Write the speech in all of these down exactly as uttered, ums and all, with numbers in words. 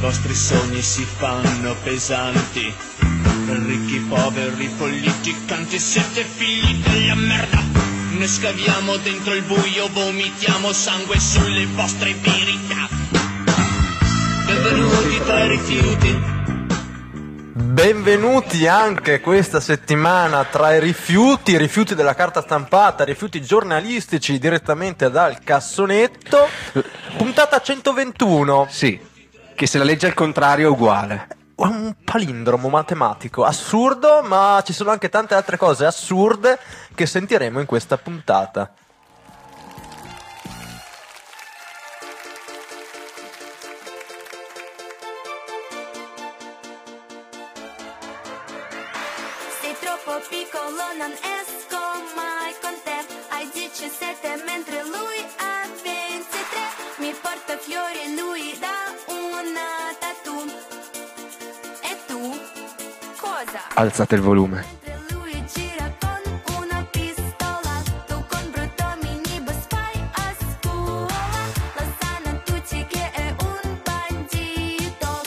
vostri sogni si fanno pesanti. Ricchi, poveri, politicanti, siete figli della merda. Ne scaviamo dentro il buio, vomitiamo sangue sulle vostre verità. Benvenuti tra i rifiuti. Benvenuti anche questa settimana tra i rifiuti, rifiuti della carta stampata, rifiuti giornalistici direttamente dal cassonetto, puntata centoventuno. Sì, che se la legge al contrario è uguale. Un palindromo matematico assurdo, ma ci sono anche tante altre cose assurde che sentiremo in questa puntata. Sei troppo piccolo, non esco mai con te. Hai diciassette mentre lui ha ventitré. Mi porta fiori, lui dà una tattoo. E tu? Cosa? Alzate il volume. Lui gira con una pistola. Tu con brutto minibus fai a scuola. Lo sanno tutti che è un bandito.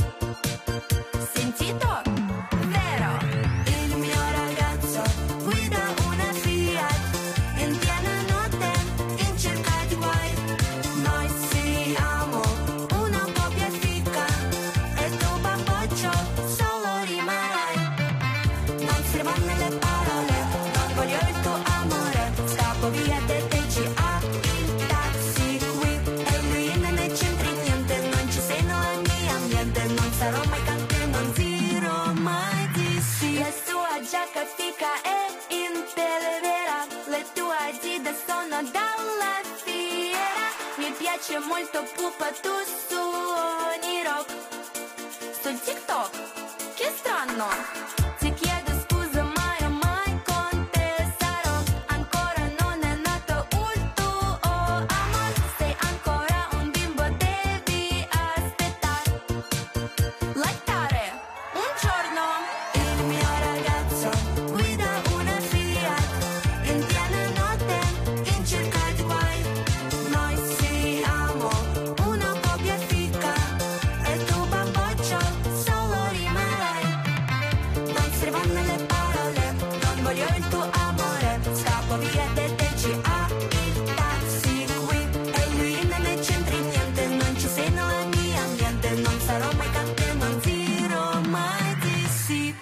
Sentito? Vero? Il mio ragazzo guida una Fiat in piena notte in cerca di guai. Noi siamo una coppia fica e tu bamboccio solo rimarrai. Non servono le parole, non voglio il tuo amore. Scappo via te T G A, il taxi qui. E lui non ne c'entri niente, non ci sei nel mio ambiente. Non sarò mai cante, non dirò mai di sì. La sua giacca fica è in pelle vera. Le tue Adidas sono dalla fiera. Mi piace molto pupa, tu suoni rock. Sul TikTok, che strano. Ti chiedo scusa, mai o mai con te sarò. Ancora non è nato il tuo amor. Sei ancora un bimbo, devi aspettare. Lattare, un giorno. Il mio ragazzo guida una Fiat in piena notte in cerca di guai. Noi siamo una coppia fica e tu bamboccio solo rimarrai. Non servono le parole, non voglio il tuo amore. Scappo via te T G A, il taxi qui. E lui non ne c'entri niente, non ci sei nel mio ambiente. Non sarò mai cante, non dirò mai di sì.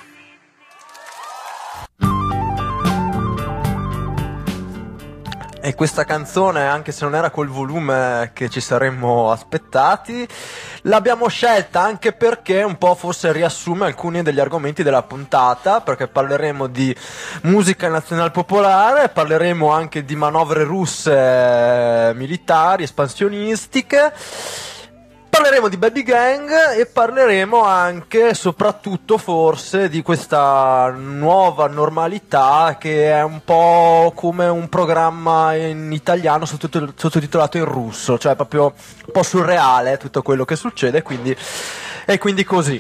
E questa canzone, anche se non era col volume che ci saremmo aspettati, l'abbiamo scelta anche perché un po' forse riassume alcuni degli argomenti della puntata, perché parleremo di musica nazionalpopolare, parleremo anche di manovre russe militari, espansionistiche, parleremo di Baby Gang e parleremo anche, soprattutto forse, di questa nuova normalità che è un po' come un programma in italiano sottotitol- sottotitolato in russo, cioè proprio un po' surreale tutto quello che succede, quindi, e quindi così.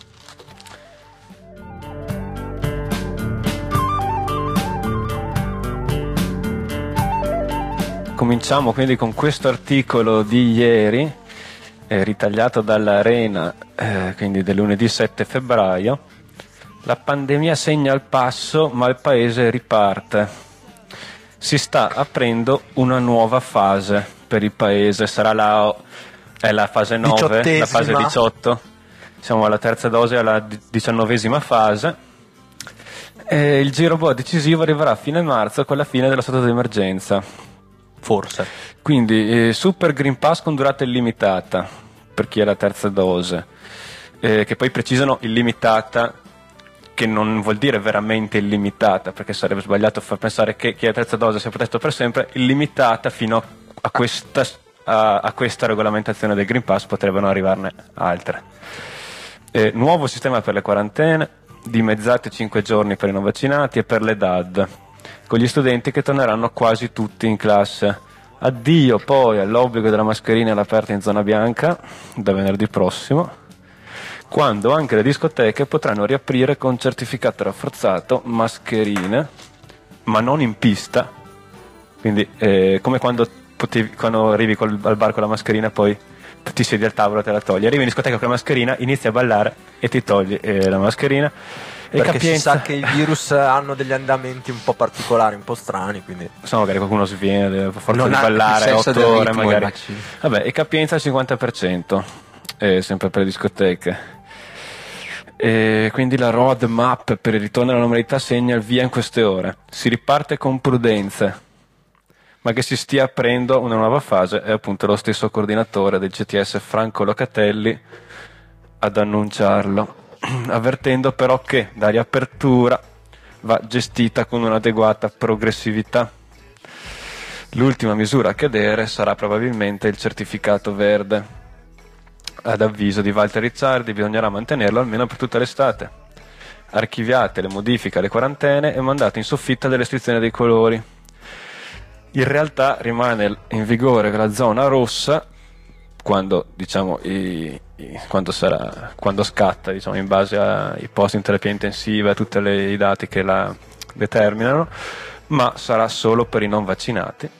Cominciamo quindi con questo articolo di ieri, eh, ritagliato dall'Arena, eh, quindi del lunedì sette febbraio. La pandemia segna il passo, ma il paese riparte. Si sta aprendo una nuova fase per il paese, sarà la, è la fase nove, la fase diciotto. Siamo alla terza dose, alla diciannovesima fase. E il giro boh decisivo arriverà a fine marzo con la fine dello stato di emergenza. Forse. Quindi eh, Super Green Pass con durata illimitata per chi è la terza dose, eh, che poi precisano illimitata, che non vuol dire veramente illimitata, perché sarebbe sbagliato far pensare che chi è la terza dose sia protetto per sempre. Illimitata fino a questa, a, a questa regolamentazione del Green Pass, potrebbero arrivarne altre. Eh, nuovo sistema per le quarantene, dimezzate cinque giorni per i non vaccinati e per le D A D, con gli studenti che torneranno quasi tutti in classe. Addio poi all'obbligo della mascherina all'aperto in zona bianca da venerdì prossimo, quando anche le discoteche potranno riaprire con certificato rafforzato, mascherine, ma non in pista. Quindi eh, come quando, potevi, quando arrivi col, al bar con la mascherina, poi ti siedi al tavolo, te la togli, arrivi in discoteca con la mascherina, inizi a ballare e ti togli eh, la mascherina. E Perché capienza, si sa che i virus hanno degli andamenti un po' particolari, un po' strani, quindi insomma, magari qualcuno sviene per forza Non di ha il ballare senso otto del ore ritmo, magari. immagino. Vabbè, e capienza al cinquanta per cento, eh, sempre per le discoteche. E quindi la roadmap per il ritorno alla normalità segna il via in queste ore. Si riparte con prudenza, ma che si stia aprendo una nuova fase è appunto lo stesso coordinatore del C T S Franco Locatelli ad annunciarlo, avvertendo però che la riapertura va gestita con un'adeguata progressività. L'ultima misura a cadere sarà probabilmente il certificato verde. Ad avviso di Walter Ricciardi bisognerà mantenerlo almeno per tutta l'estate. Archiviate le modifiche alle quarantene e mandate in soffitta le restrizioni dei colori. In realtà rimane in vigore la zona rossa quando, diciamo, i, i, quando, sarà, quando scatta, diciamo, in base ai posti in terapia intensiva e a tutti i dati che la determinano, ma sarà solo per i non vaccinati.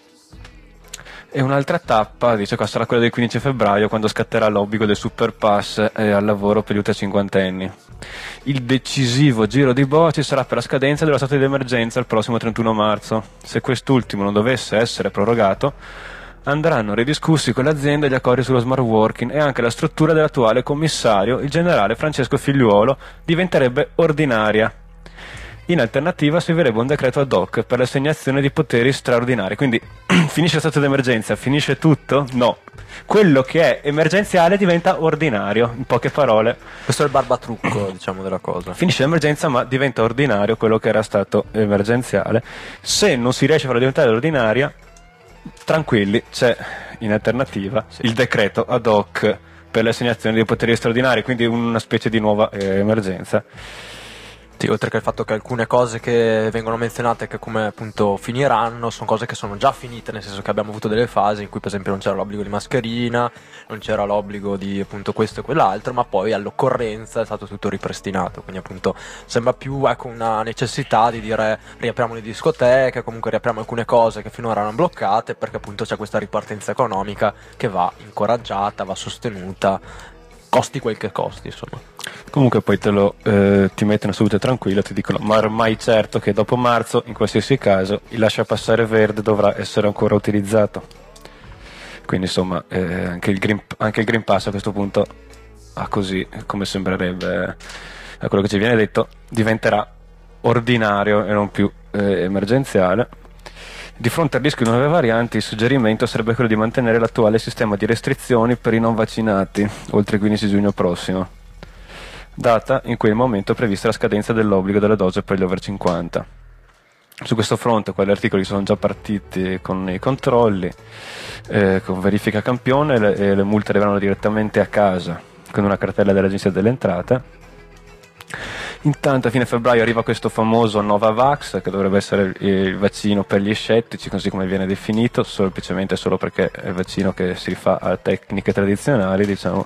E un'altra tappa, dice qua, sarà quella del quindici febbraio, quando scatterà l'obbligo del super pass eh, al lavoro per gli ultracinquantenni. Il decisivo giro di boa ci sarà per la scadenza dello stato di emergenza il prossimo trentuno marzo. Se quest'ultimo non dovesse essere prorogato, andranno ridiscussi con le aziende gli accordi sullo smart working, e anche la struttura dell'attuale commissario, il generale Francesco Figliuolo, diventerebbe ordinaria. In alternativa servirebbe un decreto ad hoc per l'assegnazione di poteri straordinari. Quindi finisce lo stato d'emergenza, finisce tutto? No. Quello che è emergenziale diventa ordinario, in poche parole. questo è il barbatrucco, diciamo, della cosa. Finisce l'emergenza ma diventa ordinario quello che era stato emergenziale. Se non si riesce a farlo diventare ordinaria, tranquilli, c'è in alternativa il decreto ad hoc per l'assegnazione di poteri straordinari, quindi una specie di nuova eh, emergenza. Sì, oltre che il fatto che alcune cose che vengono menzionate che come appunto finiranno sono cose che sono già finite, nel senso che abbiamo avuto delle fasi in cui per esempio non c'era l'obbligo di mascherina, non c'era l'obbligo di appunto questo e quell'altro, ma poi all'occorrenza è stato tutto ripristinato, quindi appunto sembra più, ecco, una necessità di dire riapriamo le discoteche, comunque riapriamo alcune cose che finora erano bloccate, perché appunto c'è questa ripartenza economica che va incoraggiata, va sostenuta, costi quel che costi, insomma. Comunque poi te lo eh, ti mettono subito tranquillo, ti dicono ma ormai certo che dopo marzo in qualsiasi caso il lasciapassare verde dovrà essere ancora utilizzato, quindi insomma eh, anche, il green, anche il Green Pass a questo punto, ah, così come sembrerebbe a quello che ci viene detto, diventerà ordinario e non più eh, emergenziale. Di fronte al rischio di nuove varianti, il suggerimento sarebbe quello di mantenere l'attuale sistema di restrizioni per i non vaccinati oltre il quindici giugno prossimo, data in cui al momento è prevista la scadenza dell'obbligo della dose per gli over cinquanta. Su questo fronte, quali articoli sono già partiti con i controlli, eh, con verifica campione, le, e le multe arriveranno direttamente a casa con una cartella dell'Agenzia delle Entrate. Intanto a fine febbraio arriva questo famoso Novavax, che dovrebbe essere il vaccino per gli scettici, così come viene definito, semplicemente solo perché è il vaccino che si rifà a tecniche tradizionali, diciamo.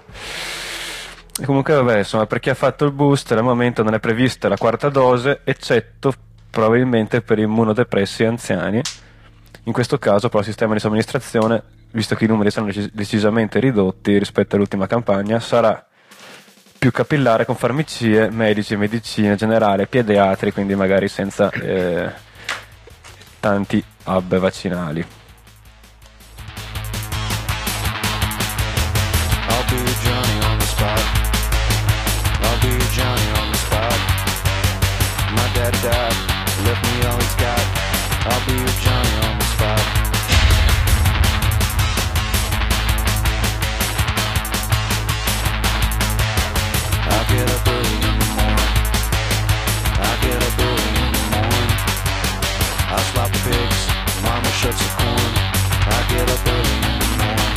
E comunque vabbè, insomma, per chi ha fatto il booster al momento non è prevista la quarta dose, eccetto probabilmente per immunodepressi e anziani. In questo caso però il sistema di somministrazione, visto che i numeri sono decisamente ridotti rispetto all'ultima campagna, sarà più capillare con farmacie, medici, medicina generale, pediatri, quindi magari senza eh, tanti hub vaccinali. I'll be Johnny on the spot. I'll be Johnny on the spot. My dad died, left me all he's got. I'll be Johnny on the spot. I get up early in the morning. I get up early in the morning. I slop the pigs, mama shuts the corn. I get up early in the morning.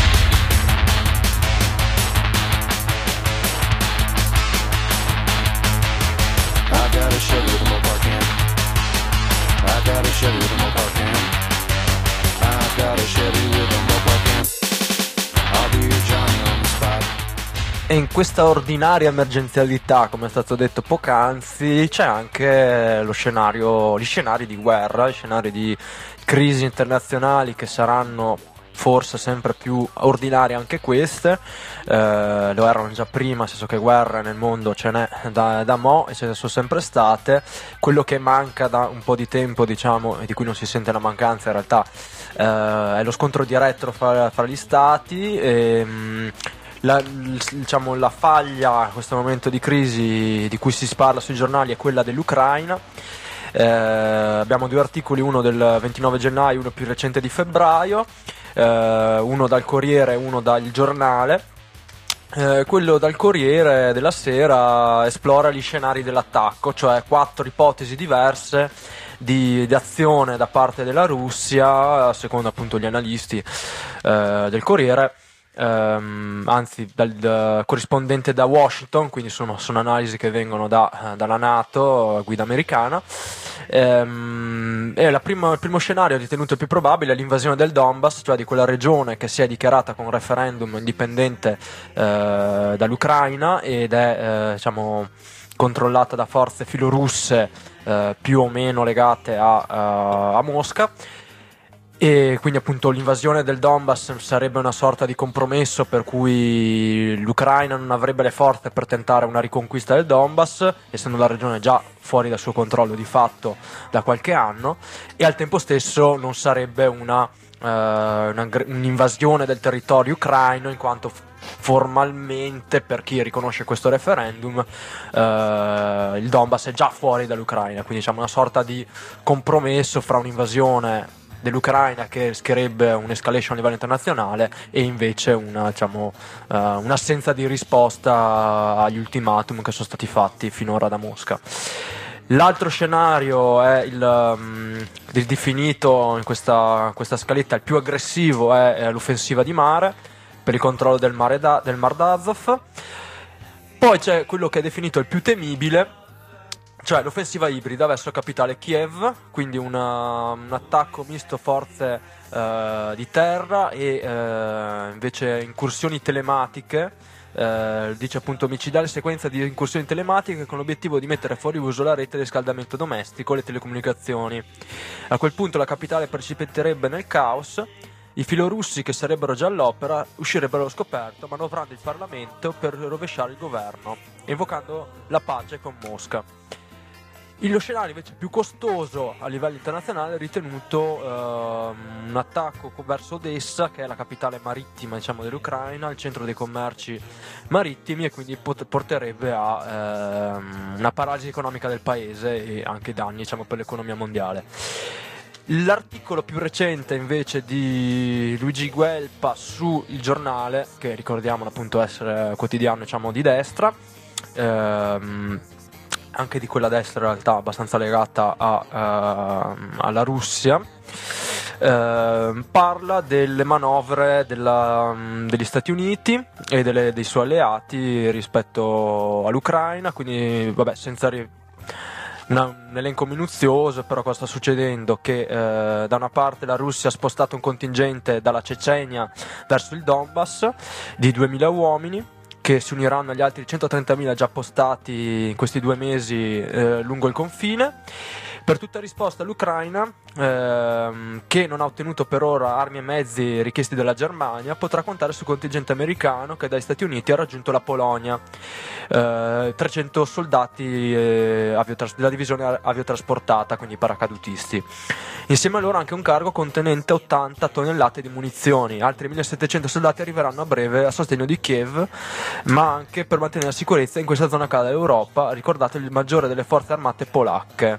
I got a Chevy with a Mopar can. I got a Chevy with a Mopar can. I got a Chevy with a Mopar can. I'll be your Johnny on the spot. E in questa ordinaria emergenzialità, come è stato detto poc'anzi, c'è anche lo scenario, gli scenari di guerra, gli scenari di crisi internazionali che saranno forse sempre più ordinarie anche queste, eh, lo erano già prima, nel senso che guerre nel mondo ce n'è da, da mo' e ce ne sono sempre state. Quello che manca da un po' di tempo, diciamo, e di cui non si sente la mancanza in realtà, eh, è lo scontro diretto fra, fra gli stati. E, mh, La, diciamo, la faglia in questo momento di crisi di cui si parla sui giornali è quella dell'Ucraina. Eh, abbiamo due articoli, uno del ventinove gennaio, uno più recente di febbraio, eh, uno dal Corriere e uno dal Giornale. Eh, quello dal Corriere della Sera esplora gli scenari dell'attacco, cioè quattro ipotesi diverse di, di azione da parte della Russia, secondo appunto gli analisti eh, del Corriere. Um, anzi dal, dal corrispondente da Washington, quindi sono, sono analisi che vengono da, dalla NATO, guida americana. Um, e la prima, il primo scenario ritenuto il più probabile è l'invasione del Donbass, cioè di quella regione che si è dichiarata con un referendum indipendente uh, dall'Ucraina ed è uh, diciamo controllata da forze filorusse uh, più o meno legate a, uh, a Mosca. E quindi appunto l'invasione del Donbass sarebbe una sorta di compromesso per cui l'Ucraina non avrebbe le forze per tentare una riconquista del Donbass, essendo la regione già fuori dal suo controllo di fatto da qualche anno, e al tempo stesso non sarebbe una, uh, una, un'invasione del territorio ucraino, in quanto formalmente, per chi riconosce questo referendum, uh, il Donbass è già fuori dall'Ucraina, quindi diciamo una sorta di compromesso fra un'invasione dell'Ucraina che rischierebbe un'escalation a livello internazionale e invece una, diciamo, uh, un'assenza di risposta agli ultimatum che sono stati fatti finora da Mosca. L'altro scenario è il, um, il definito in questa, questa scaletta il più aggressivo, è, è l'offensiva di mare per il controllo del, mare da, del Mar d'Azov. Poi c'è quello che è definito il più temibile, cioè l'offensiva ibrida verso la capitale Kiev, quindi una, un attacco misto forze uh, di terra e uh, invece incursioni telematiche, uh, dice appunto omicidiale sequenza di incursioni telematiche con l'obiettivo di mettere fuori uso la rete di riscaldamento domestico e le telecomunicazioni. A quel punto la capitale precipiterebbe nel caos. I filorussi, che sarebbero già all'opera, uscirebbero allo scoperto manovrando il Parlamento per rovesciare il governo, invocando la pace con Mosca. Lo scenario invece più costoso a livello internazionale è ritenuto eh, un attacco verso Odessa, che è la capitale marittima, diciamo, dell'Ucraina, il centro dei commerci marittimi, e quindi pot- porterebbe a eh, una paralisi economica del paese e anche danni, diciamo, per l'economia mondiale. L'articolo più recente invece di Luigi Guelpa su Il Giornale, che ricordiamo appunto essere quotidiano, diciamo, di destra, ehm, anche di quella destra in realtà abbastanza legata a, uh, alla Russia, uh, parla delle manovre della, um, degli Stati Uniti e delle, dei suoi alleati rispetto all'Ucraina, quindi vabbè, senza ri- una, un elenco minuzioso, però cosa sta succedendo? Che uh, da una parte la Russia ha spostato un contingente dalla Cecenia verso il Donbass di duemila uomini, che si uniranno agli altri centotrentamila già postati in questi due mesi eh, lungo il confine. Per tutta risposta l'Ucraina, ehm, che non ha ottenuto per ora armi e mezzi richiesti dalla Germania, potrà contare sul contingente americano che dagli Stati Uniti ha raggiunto la Polonia, eh, trecento soldati eh, aviotras- della divisione aviotrasportata, quindi paracadutisti. Insieme a loro anche un cargo contenente ottanta tonnellate di munizioni. Altri millesettecento soldati arriveranno a breve a sostegno di Kiev, ma anche per mantenere la sicurezza in questa zona calda d'Europa. Ricordate, il maggiore delle forze armate polacche.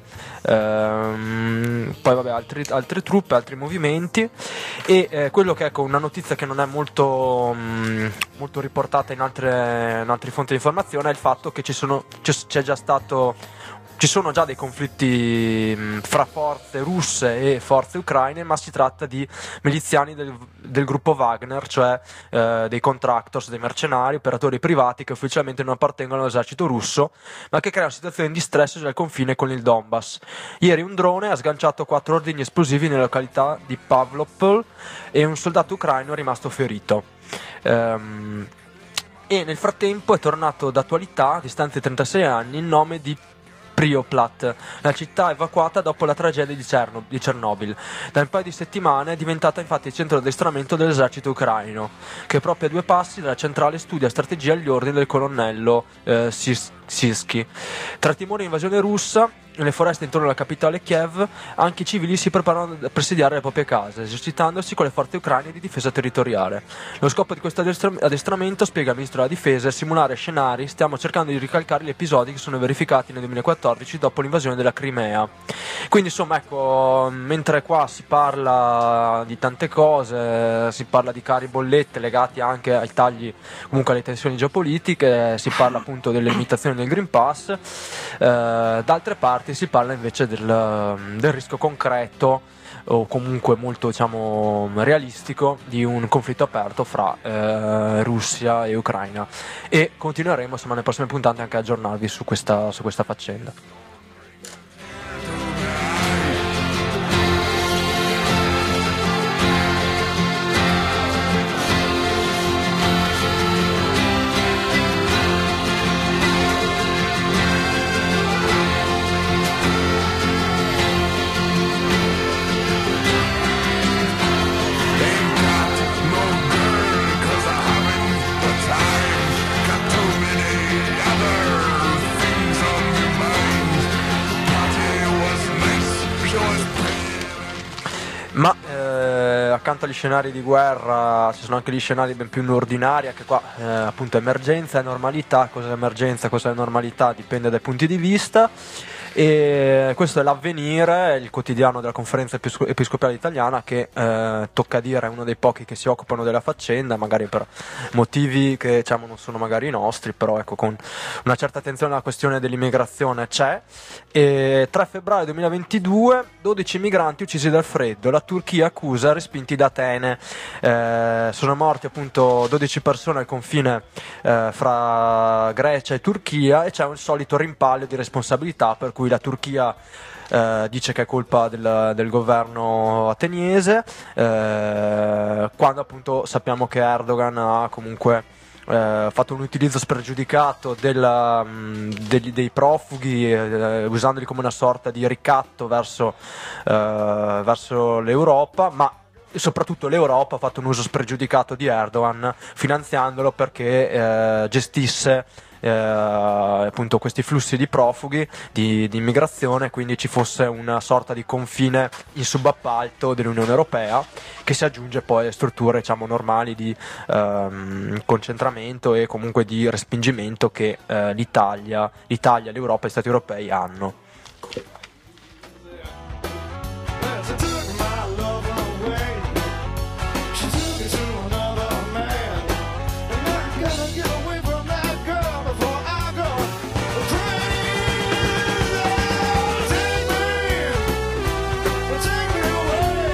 Ehm, poi vabbè, altri, altre truppe, altri movimenti, e eh, quello che, ecco, una notizia che non è molto, mh, molto riportata in altre, in altre fonti di informazione è il fatto che ci sono, c'è, c'è già stato Ci sono già dei conflitti mh, fra forze russe e forze ucraine, ma si tratta di miliziani del, del gruppo Wagner, cioè eh, dei contractors, dei mercenari, operatori privati che ufficialmente non appartengono all'esercito russo, ma che creano situazioni di stress al confine con il Donbass. Ieri un drone ha sganciato quattro ordigni esplosivi nella località di Pavlopol e un soldato ucraino è rimasto ferito. Ehm, e nel frattempo è tornato d'attualità, a distanza di trentasei anni, il nome di Prioplat, la città evacuata dopo la tragedia di, Cerno- di Chernobyl. Da un paio di settimane è diventata infatti il centro di addestramento dell'esercito ucraino, che proprio a due passi dalla centrale studia strategia agli ordini del colonnello eh, Sis- Sisky. Tra timore e invasione russa, nelle foreste intorno alla capitale Kiev, anche i civili si preparano a presidiare le proprie case, esercitandosi con le forze ucraine di difesa territoriale. Lo scopo di questo addestra- addestramento, spiega il ministro della difesa, è simulare scenari. Stiamo cercando di ricalcare gli episodi che sono verificati nel duemilaquattordici dopo l'invasione della Crimea. Quindi insomma, ecco, mentre qua si parla di tante cose, si parla di cari bollette legati anche ai tagli, comunque alle tensioni geopolitiche, si parla appunto delle limitazioni del Green Pass, eh, da altre parti si parla invece del, del rischio concreto o comunque molto, diciamo, realistico di un conflitto aperto fra eh, Russia e Ucraina, e continueremo insomma nelle prossime puntate anche a aggiornarvi su questa, su questa faccenda. Ma eh, accanto agli scenari di guerra ci sono anche gli scenari ben più ordinari, anche qua eh, appunto emergenza e normalità. Cosa è emergenza, cosa è normalità dipende dai punti di vista, e questo è l'Avvenire, il quotidiano della Conferenza Episco- Episcopale Italiana, che eh, tocca dire è uno dei pochi che si occupano della faccenda, magari per motivi che, diciamo, non sono magari i nostri, però ecco, con una certa attenzione alla questione dell'immigrazione c'è. E tre febbraio duemilaventidue, dodici migranti uccisi dal freddo, la Turchia accusa respinti da Atene. Eh, sono morti appunto dodici persone al confine eh, fra Grecia e Turchia, e c'è un solito rimpallo di responsabilità, per cui la Turchia eh, dice che è colpa del, del governo ateniese, eh, quando appunto sappiamo che Erdogan ha comunque Eh, fatto un utilizzo spregiudicato della, mh, degli, dei profughi, eh, usandoli come una sorta di ricatto verso, eh, verso l'Europa, ma soprattutto l'Europa ha fatto un uso spregiudicato di Erdogan, finanziandolo perché eh, gestisse eh, appunto questi flussi di profughi, di, di immigrazione, quindi ci fosse una sorta di confine in subappalto dell'Unione Europea, che si aggiunge poi alle strutture, diciamo, normali di ehm, concentramento e comunque di respingimento che eh, l'Italia, l'Italia, l'Europa e gli Stati europei hanno. She took my love away. She took it to another man. And I gotta get away from that girl before I go crazy. Take me, take me away.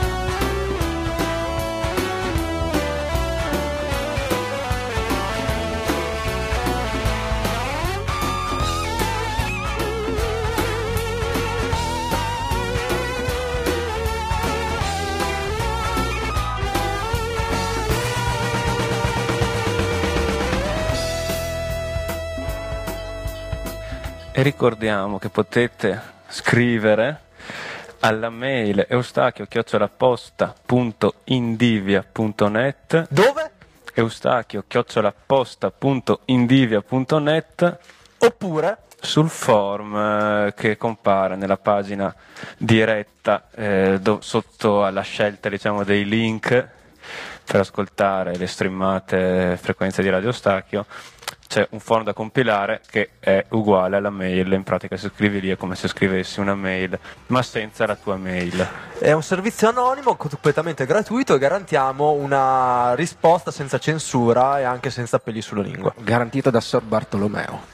E ricordiamo che potete scrivere alla mail eustachio chiocciola posta punto indivia punto net. Dove? Eustachio chiocciola posta punto indivia punto net, Oppure sul form eh, che compare nella pagina diretta eh, do- sotto alla scelta, diciamo, dei link per ascoltare le streamate frequenze di Radio Eustachio. C'è un form da compilare che è uguale alla mail, in pratica se scrivi lì è come se scrivessi una mail, ma senza la tua mail. è un servizio anonimo, completamente gratuito, e garantiamo una risposta senza censura e anche senza peli sulla lingua. Garantito da Sor Bartolomeo.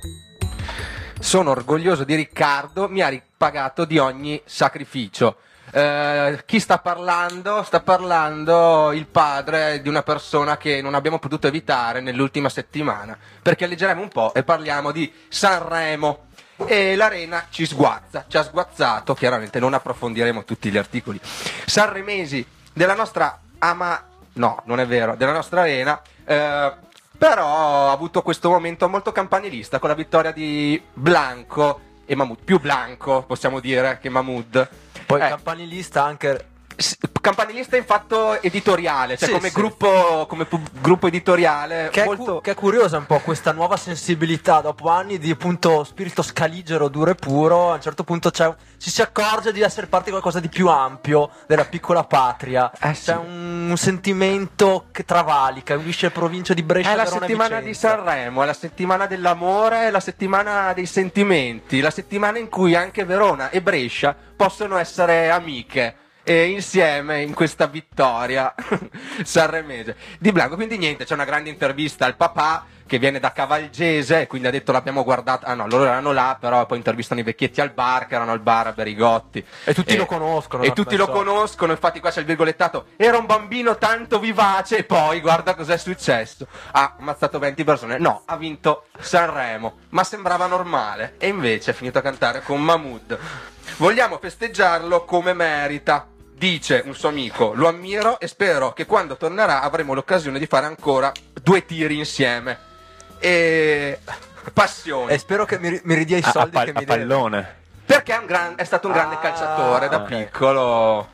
Sono orgoglioso di Riccardo, mi ha ripagato di ogni sacrificio. Eh, chi sta parlando? Sta parlando il padre di una persona che non abbiamo potuto evitare nell'ultima settimana, perché leggeremo un po' e parliamo di Sanremo. E l'Arena ci sguazza, ci ha sguazzato, chiaramente non approfondiremo tutti gli articoli sanremesi della nostra ama... no, non è vero, della nostra Arena, eh, però ha avuto questo momento molto campanilista con la vittoria di Blanco e Mahmood, più Blanco possiamo dire che Mahmood. Poi Eh, campanilista anche. s- campanilista in fatto editoriale, cioè Sì, come, sì. gruppo, come pu- gruppo editoriale Che è, molto... cu- che è curiosa un po' questa nuova sensibilità dopo anni di appunto spirito scaligero, duro e puro. A un certo punto c'è, ci si accorge di essere parte di qualcosa di più ampio della piccola patria. Eh sì. C'è un, un sentimento che travalica, unisce provincia di Brescia, È la Verona e settimana di Vicenza. Sanremo, è la settimana dell'amore, è la settimana dei sentimenti, la settimana in cui anche Verona e Brescia possono essere amiche e insieme in questa vittoria sanremese di Blanco. Quindi niente, c'è una grande intervista al papà che viene da Cavalgese, quindi ha detto l'abbiamo guardata, ah no, loro erano là, però poi intervistano i vecchietti al bar, che erano al bar a Berigotti. E tutti lo conoscono, E l'hanno tutti lo messo. conoscono, infatti qua c'è il virgolettato, era un bambino tanto vivace e poi guarda cos'è successo. Ha ammazzato venti persone, no, ha vinto Sanremo, ma sembrava normale e invece è finito a cantare con Mahmood. Vogliamo festeggiarlo come merita, dice un suo amico, lo ammiro e spero che quando tornerà avremo l'occasione di fare ancora due tiri insieme. E passione. E spero che mi, ri- mi ridia i A, a soldi pal- che a mi deve. pallone. Perché è, un gran- è stato un grande Ah, calciatore da ok. piccolo.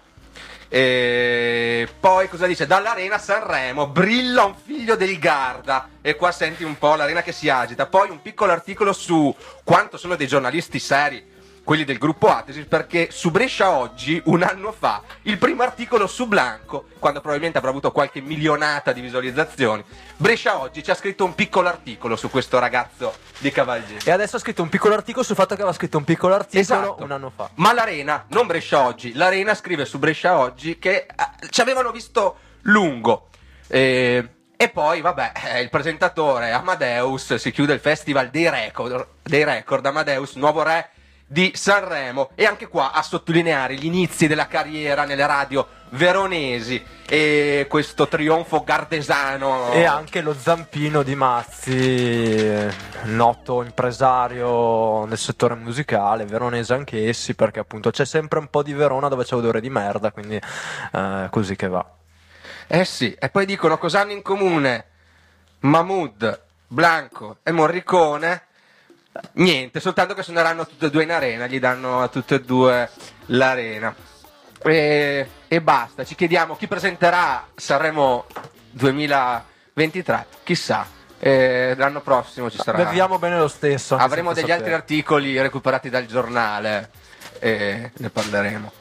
E poi cosa dice? Dall'Arena Sanremo brilla un figlio del Garda. E qua senti un po' l'Arena che si agita. Poi un piccolo articolo su quanto sono dei giornalisti seri quelli del gruppo Atesi, perché su Brescia Oggi, un anno fa, il primo articolo su Blanco, quando probabilmente avrà avuto qualche milionata di visualizzazioni, Brescia Oggi ci ha scritto un piccolo articolo su questo ragazzo di Cavalgese. E adesso ha scritto un piccolo articolo sul fatto che aveva scritto un piccolo articolo Esatto. un anno fa. Ma l'Arena, non Brescia Oggi, l'Arena scrive su Brescia Oggi che eh, ci avevano visto lungo. Eh, e poi, vabbè, eh, il presentatore Amadeus si chiude il festival dei record, dei record Amadeus, nuovo re di Sanremo, e anche qua a sottolineare gli inizi della carriera nelle radio veronesi e questo trionfo gardesano. E anche lo zampino di Mazzi, noto impresario nel settore musicale, veronese anche essi, perché appunto c'è sempre un po' di Verona dove c'è odore di merda, quindi eh, così che va. Eh sì, e poi dicono cosa hanno in comune Mahmood, Blanco e Morricone. Niente, soltanto che suoneranno tutte e due in arena, gli danno a tutte e due l'arena. E, e basta, ci chiediamo chi presenterà Sanremo duemilaventitré, chissà, e l'anno prossimo ci sarà. Beviamo bene lo stesso. anche Avremo senza degli altri sapere. articoli recuperati dal giornale e ne parleremo.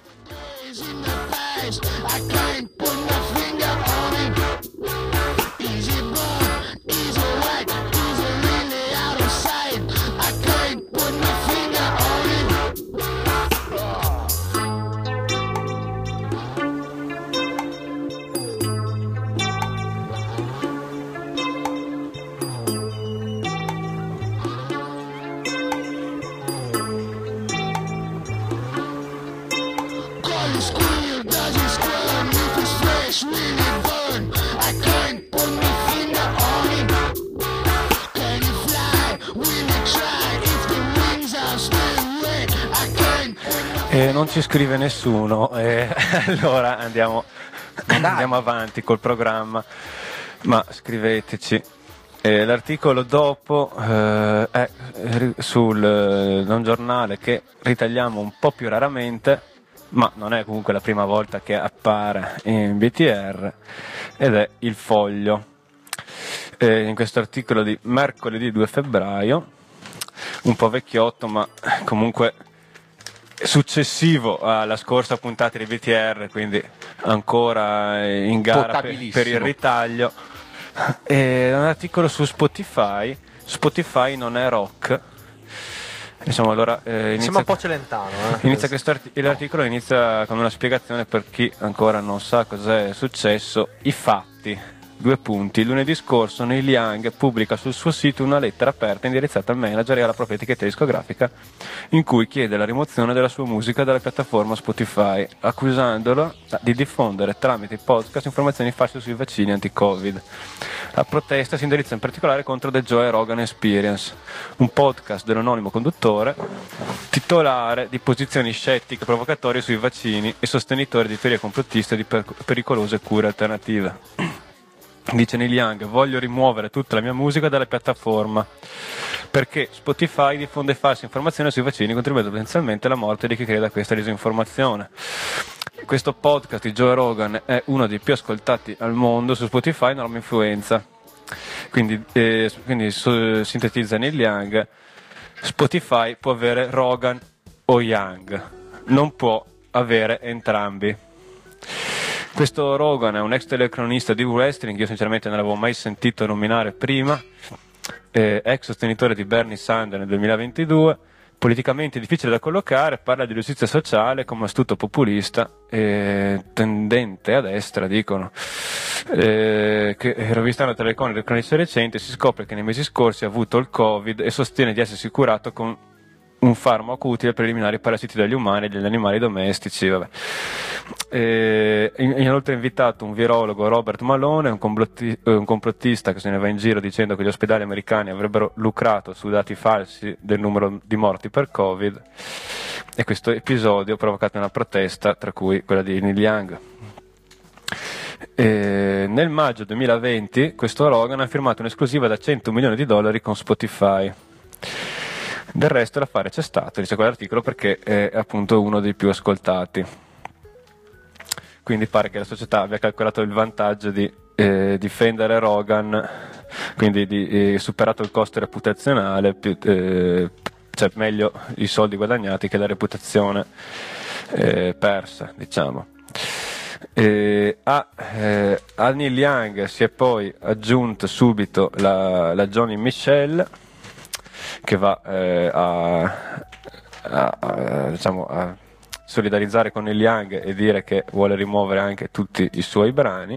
E non ci scrive nessuno, e allora andiamo, andiamo avanti col programma, ma scriveteci. E l'articolo dopo eh, è ri- sul eh, non giornale che ritagliamo un po' più raramente, ma non è comunque la prima volta che appare in B T R, ed è Il Foglio. E in questo articolo di mercoledì due febbraio, un po' vecchiotto, ma comunque successivo alla scorsa puntata di B T R, quindi ancora in gara per, Potabilissimo. per il ritaglio. È un articolo su Spotify. Spotify non è rock. Insomma, allora eh, Sembra inizia, un po' celentano. Eh? inizia questo arti- l'articolo inizia con una spiegazione per chi ancora non sa cos'è successo, i fatti due punti. Lunedì scorso Neil Young pubblica sul suo sito una lettera aperta indirizzata al manager e alla propria etichetta discografica in cui chiede la rimozione della sua musica dalla piattaforma Spotify, accusandolo di diffondere tramite i podcast informazioni false sui vaccini anti-Covid. La protesta si indirizza in particolare contro The Joe Rogan Experience, un podcast dell'anonimo conduttore titolare di posizioni scettiche e provocatorie sui vaccini e sostenitore di teorie complottiste di per- pericolose cure alternative. Dice Neil Young: voglio rimuovere tutta la mia musica dalla piattaforma perché Spotify diffonde false informazioni sui vaccini, contribuendo potenzialmente alla morte di chi crede a questa disinformazione. Questo podcast di Joe Rogan è uno dei più ascoltati al mondo su Spotify, enorme influenza. Quindi, eh, quindi so, sintetizza Neil Young: Spotify può avere Rogan o Young, non può avere entrambi. Questo Rogan è un ex telecronista di wrestling, io sinceramente non l'avevo mai sentito nominare prima, eh, ex sostenitore di Bernie Sanders nel duemilaventidue, politicamente difficile da collocare, parla di giustizia sociale come astuto populista, eh, tendente a destra, dicono. Eh, che rovistando tra le icone del cronicista recente si scopre che nei mesi scorsi ha avuto il Covid e sostiene di essersi curato con un farmaco utile per eliminare i parassiti dagli umani e dagli animali domestici. Vabbè. Eh, inoltre ha invitato un virologo, Robert Malone, un, complotti- un complottista che se ne va in giro dicendo che gli ospedali americani avrebbero lucrato su dati falsi del numero di morti per Covid, e questo episodio ha provocato una protesta, tra cui quella di Neil Young. E nel maggio duemilaventi questo Rogan ha firmato un'esclusiva da cento milioni di dollari con Spotify. Del resto l'affare c'è stato, dice quell'articolo, perché è appunto uno dei più ascoltati. Quindi pare che la società abbia calcolato il vantaggio di eh, difendere Rogan, quindi di eh, superato il costo reputazionale, più, eh, cioè meglio i soldi guadagnati che la reputazione eh, persa, diciamo. E a, eh, a Neil Young si è poi aggiunto subito la, la Johnny Michel, che va eh, a, a, a, diciamo, a solidarizzare con Neil Young e dire che vuole rimuovere anche tutti i suoi brani.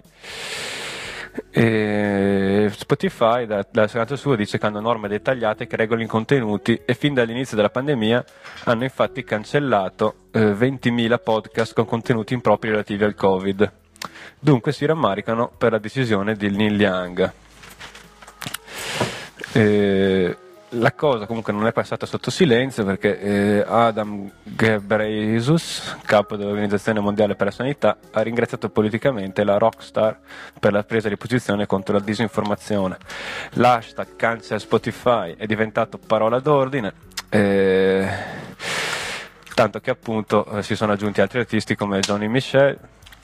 E Spotify dal canto suo dice che hanno norme dettagliate che regolano i contenuti e fin dall'inizio della pandemia hanno infatti cancellato eh, ventimila podcast con contenuti impropri relativi al Covid. Dunque si rammaricano per la decisione di Neil Young. E la cosa comunque non è passata sotto silenzio, perché eh, Adam Ghebreyesus, capo dell'Organizzazione Mondiale per la Sanità, ha ringraziato politicamente la rockstar per la presa di posizione contro la disinformazione. L'hashtag cancel Spotify è diventato parola d'ordine, eh, tanto che appunto eh, si sono aggiunti altri artisti come Johnny Michel.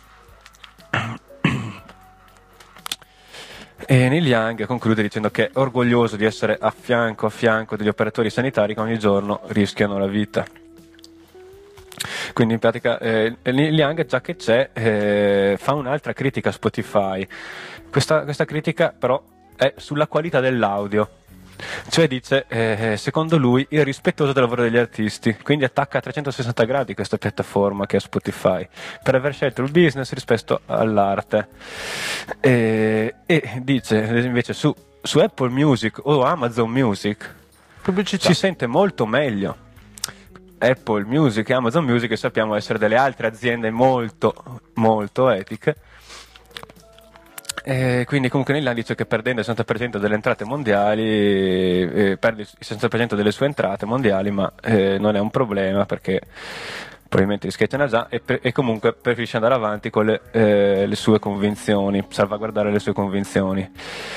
E Neil Young conclude dicendo che è orgoglioso di essere a fianco a fianco degli operatori sanitari che ogni giorno rischiano la vita. Quindi in pratica eh, Neil Young, già che c'è, eh, fa un'altra critica a Spotify. Questa, questa critica però è sulla qualità dell'audio. Cioè dice, eh, secondo lui, irrispettoso del lavoro degli artisti, quindi attacca a trecentosessanta gradi questa piattaforma che è Spotify, per aver scelto il business rispetto all'arte. E, e dice invece su, su Apple Music o Amazon Music Pubblicità. si sente molto meglio. Apple Music e Amazon Music sappiamo essere delle altre aziende molto, molto etiche. E quindi comunque Neil Young dice che perdendo il sessanta per cento delle entrate mondiali, eh, perde il sessanta per cento delle sue entrate mondiali, ma eh, non è un problema perché probabilmente li schiacciano già, e, per, e comunque preferisce andare avanti con le, eh, le sue convinzioni, salvaguardare le sue convinzioni.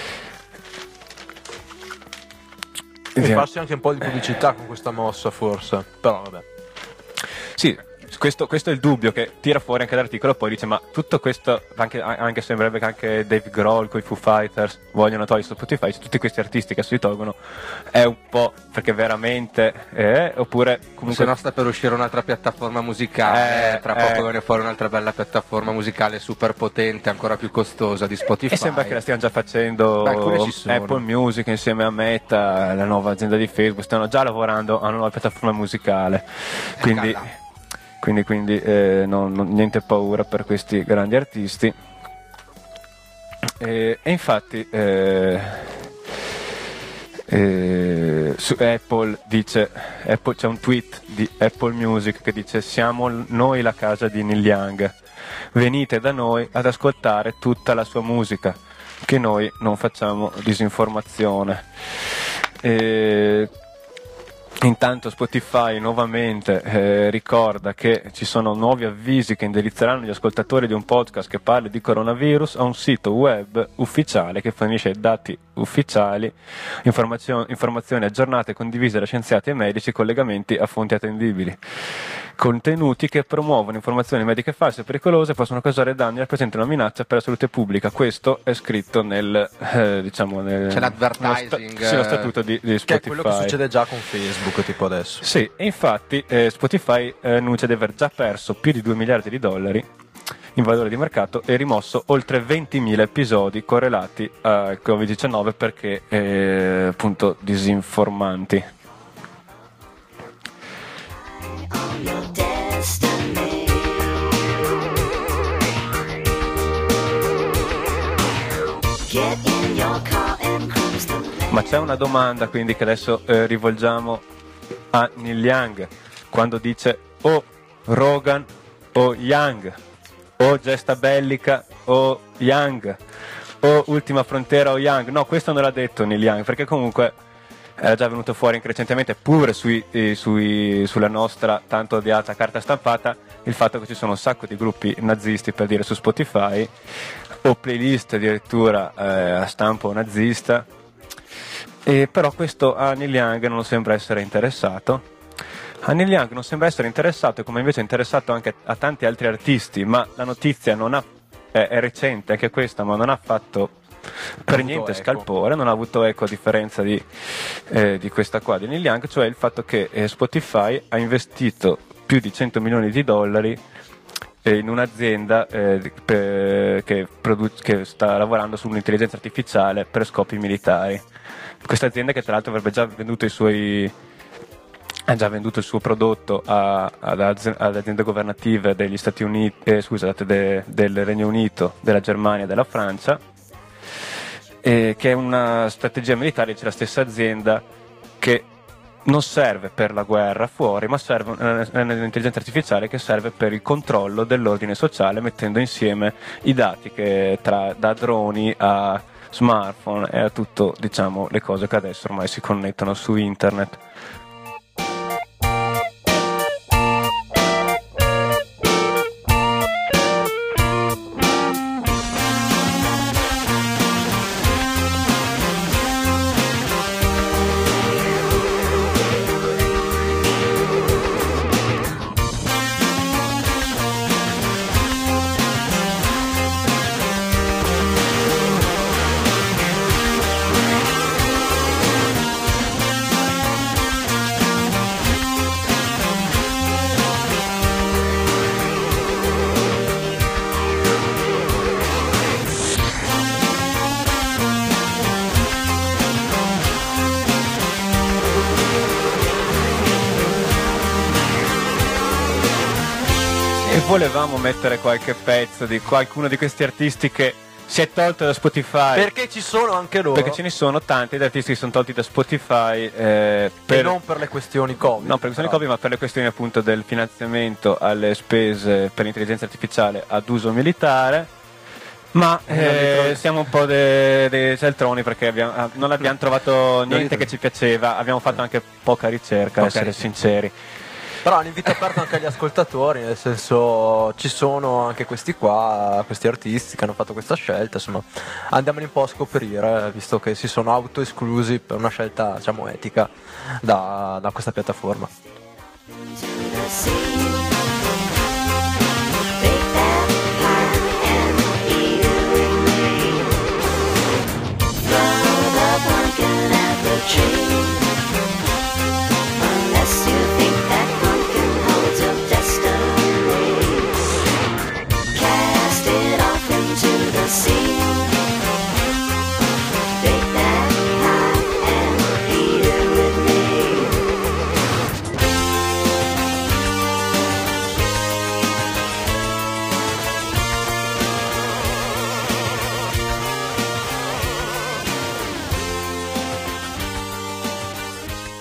E farsi anche un po' di pubblicità con questa mossa, forse, però vabbè. Sì, questo, questo è il dubbio che tira fuori anche l'articolo, poi dice ma tutto questo, anche, anche sembrerebbe che anche Dave Grohl con i Foo Fighters vogliono togliere su Spotify, cioè, tutti questi artisti che si tolgono, è un po' perché veramente è, oppure comunque se no sta per uscire un'altra piattaforma musicale, Eh, tra poco eh. viene fuori un'altra bella piattaforma musicale super potente, ancora più costosa di Spotify. e sembra che la stiano già facendo. Beh, alcune ci sono. Apple Music insieme a Meta, la nuova azienda di Facebook, stanno già lavorando a una nuova piattaforma musicale, quindi calla. quindi, quindi eh, non, non- niente paura per questi grandi artisti. e, e infatti eh, eh, su Apple dice, Apple, c'è un tweet di Apple Music che dice: siamo noi la casa di Neil Young, venite da noi ad ascoltare tutta la sua musica, che noi non facciamo disinformazione. E intanto Spotify nuovamente eh, ricorda che ci sono nuovi avvisi che indirizzeranno gli ascoltatori di un podcast che parli di coronavirus a un sito web ufficiale che fornisce dati ufficiali, informazio- informazioni aggiornate condivise da scienziati e medici, collegamenti a fonti attendibili. Contenuti che promuovono informazioni mediche false e pericolose, possono causare danni e rappresentano una minaccia per la salute pubblica. Questo è scritto nel eh, diciamo nel, C'è l'advertising, nello sta- sì, lo statuto di, di Spotify. Che è quello che succede già con Facebook, tipo adesso. Sì, e infatti eh, Spotify eh, annuncia di aver già perso più di due miliardi di dollari in valore di mercato e rimosso oltre ventimila episodi correlati al covid diciannove perché eh, appunto disinformanti. Your destiny. Get in your car and cruise the lane. Ma c'è una domanda quindi che adesso eh, rivolgiamo a Neil Young quando dice o Rogan o Young, o Gesta Bellica o Young, o Ultima Frontiera o Young. No, questo non l'ha detto Neil Young, perché comunque era già venuto fuori recentemente pure sui, eh, sui, sulla nostra tanto odiata carta stampata il fatto che ci sono un sacco di gruppi nazisti, per dire, su Spotify, o playlist addirittura eh, a stampo nazista. E però questo a Neil Young non sembra essere interessato. A Neil Young non sembra essere interessato, come invece è interessato anche a tanti altri artisti, ma la notizia non ha, è, è recente anche questa, ma non ha fatto per niente eco. scalpore, non ha avuto eco a differenza di, eh, di questa qua di Neil Young, cioè il fatto che eh, Spotify ha investito più di cento milioni di dollari eh, in un'azienda eh, per, che, produ- che sta lavorando sull'intelligenza artificiale per scopi militari. Questa azienda, che tra l'altro avrebbe già venduto i suoi ha già venduto il suo prodotto a, ad, az- ad aziende governative degli Stati Uniti, eh, scusate, de- del Regno Unito, della Germania e della Francia, eh, che è una strategia militare. C'è la stessa azienda che non serve per la guerra fuori, ma serve eh, un'intelligenza artificiale che serve per il controllo dell'ordine sociale, mettendo insieme i dati che tra, da droni a smartphone e a tutto, diciamo, le cose che adesso ormai si connettono su internet. Volevamo mettere qualche pezzo di qualcuno di questi artisti che si è tolto da Spotify, Perché ci sono anche loro. perché ce ne sono tanti di artisti che sono tolti da Spotify eh, per, E non per le questioni Covid. non per le questioni però. Covid, ma per le questioni appunto del finanziamento alle spese per l'intelligenza artificiale ad uso militare. Ma eh, siamo un po' dei de cialtroni, perché abbiamo, ah, non abbiamo trovato niente che ci piaceva, abbiamo fatto anche poca ricerca, ad essere sinceri. Però un invito aperto anche agli ascoltatori, nel senso ci sono anche questi qua, questi artisti che hanno fatto questa scelta, insomma andiamoli un po' a scoprire, visto che si sono autoesclusi per una scelta, diciamo, etica da, da questa piattaforma. To the sea. Take that pie and eat it with me. Throw the pumpkin at the tree. Unless you think that pumpkin holds your destiny. Cast it off into the sea. Take that pie and eat it with me.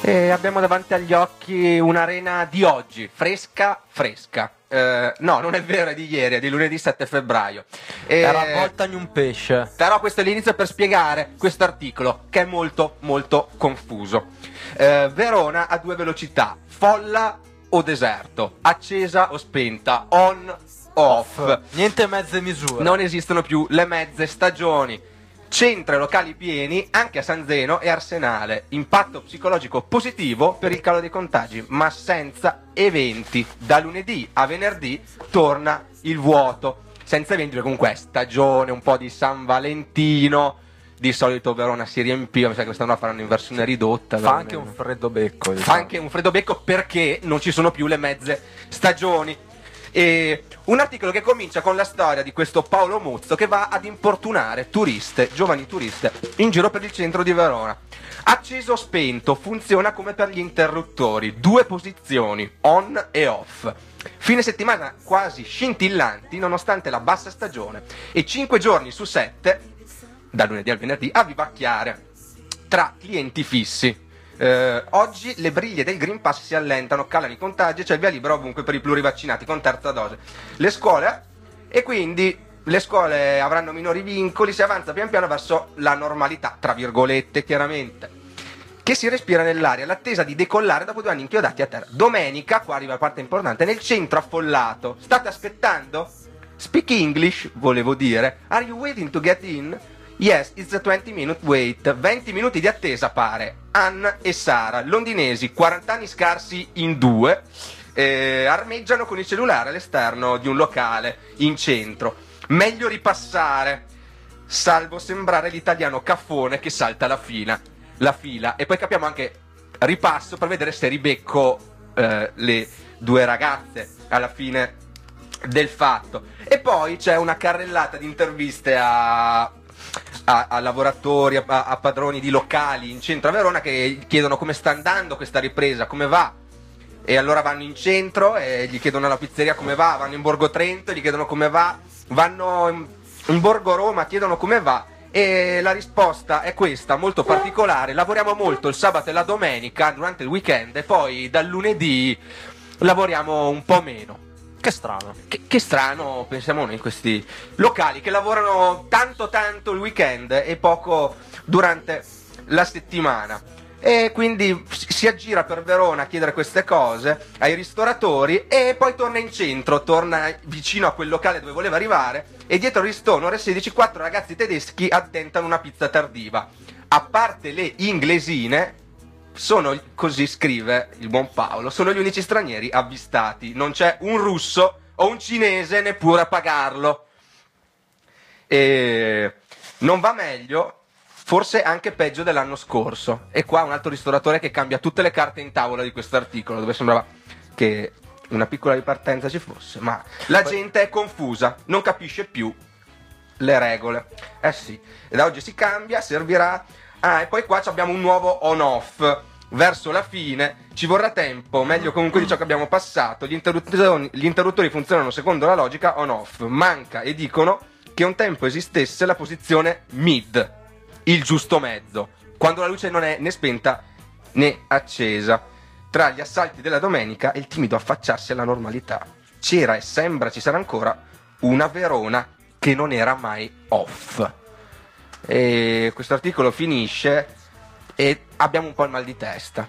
E abbiamo davanti agli occhi un'arena di oggi, fresca, fresca. Eh, no, non è vero, è di ieri, è di lunedì sette febbraio. E- Era avvolta in un pesce. Però questo è l'inizio per spiegare questo articolo, che è molto, molto confuso. Eh, Verona ha due velocità, folla o deserto, accesa o spenta, on o off. Niente mezze misure. Non esistono più le mezze stagioni. Centri e locali pieni anche a San Zeno e Arsenale. Impatto psicologico positivo per il calo dei contagi, ma senza eventi. Da lunedì a venerdì torna il vuoto. Senza eventi, perché comunque è stagione, un po' di San Valentino. Di solito Verona si riempiva, mi sa che quest'anno la faranno in versione ridotta. Fa anche un freddo becco. Fa diciamo. anche un freddo becco perché non ci sono più le mezze stagioni. E un articolo che comincia con la storia di questo Paolo Muzzo che va ad importunare turiste, giovani turiste, in giro per il centro di Verona. Acceso o spento, funziona come per gli interruttori, due posizioni, on e off. Fine settimana quasi scintillanti nonostante la bassa stagione e cinque giorni su sette, dal lunedì al venerdì, a vivacchiare tra clienti fissi. Eh, oggi le briglie del Green Pass si allentano, calano i contagi e c'è il via libera ovunque per i plurivaccinati con terza dose. Le scuole, e quindi le scuole avranno minori vincoli, si avanza pian piano verso la normalità, tra virgolette chiaramente, che si respira nell'aria, l'attesa di decollare dopo due anni inchiodati a terra. Domenica, qua arriva la parte importante, nel centro affollato. State aspettando? Speak English, volevo dire. Are you waiting to get in? Yes, it's a twenty minute wait. venti minuti di attesa pare. Anna e Sara, londinesi, quaranta anni scarsi in due, eh, armeggiano con il cellulare all'esterno di un locale in centro. Meglio ripassare, salvo sembrare l'italiano caffone che salta la fila. La fila. E poi capiamo anche, ripasso per vedere se ribecco eh, le due ragazze alla fine del fatto. E poi c'è una carrellata di interviste a... A, a lavoratori, a, a padroni di locali in centro a Verona che chiedono come sta andando questa ripresa, come va, e allora vanno in centro e gli chiedono alla pizzeria come va, vanno in Borgo Trento e gli chiedono come va, vanno in, in Borgo Roma, chiedono come va, e la risposta è questa, molto particolare: lavoriamo molto il sabato e la domenica durante il weekend e poi dal lunedì lavoriamo un po' meno. Che strano. Che, che strano, pensiamo noi, in questi locali che lavorano tanto tanto il weekend e poco durante la settimana. E quindi si aggira per Verona a chiedere queste cose ai ristoratori e poi torna in centro, torna vicino a quel locale dove voleva arrivare e dietro il ristone, ore sedici, quattro ragazzi tedeschi addentano una pizza tardiva. A parte le inglesine, sono, così scrive il buon Paolo, sono gli unici stranieri avvistati, non c'è un russo o un cinese neppure a pagarlo. E non va meglio, forse anche peggio dell'anno scorso. E qua un altro ristoratore che cambia tutte le carte in tavola di questo articolo, dove sembrava che una piccola ripartenza ci fosse, ma la gente è confusa, non capisce più le regole. Eh sì, e da oggi si cambia, servirà. Ah, e poi qua abbiamo un nuovo on-off. Verso la fine ci vorrà tempo, meglio comunque di ciò che abbiamo passato. Gli interruttori, gli interruttori funzionano secondo la logica on-off. Manca, e dicono, che un tempo esistesse la posizione mid, il giusto mezzo, quando la luce non è né spenta né accesa. Tra gli assalti della domenica e il timido affacciarsi alla normalità. C'era e sembra ci sarà ancora una Verona che non era mai off. E questo articolo finisce e abbiamo un po' il mal di testa.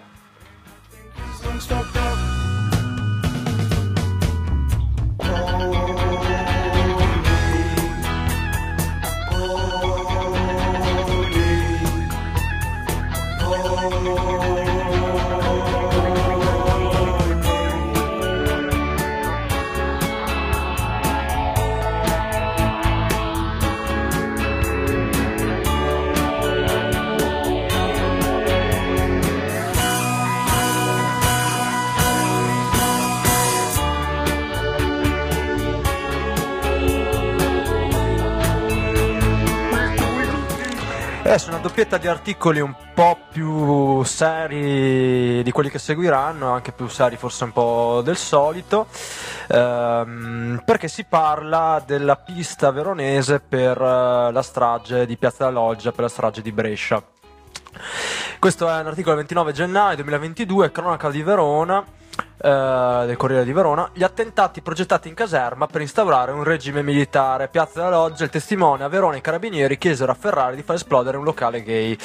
Adesso una doppietta di articoli un po' più seri di quelli che seguiranno, anche più seri forse un po' del solito, ehm, perché si parla della pista veronese per eh, la strage di Piazza della Loggia, per la strage di Brescia. Questo è un articolo del ventinove gennaio duemilaventidue, cronaca di Verona, eh, del Corriere di Verona. Gli attentati progettati in caserma per instaurare un regime militare. Piazza della Loggia, il testimone: a Verona i carabinieri chiesero a Ferrari di far esplodere un locale gay.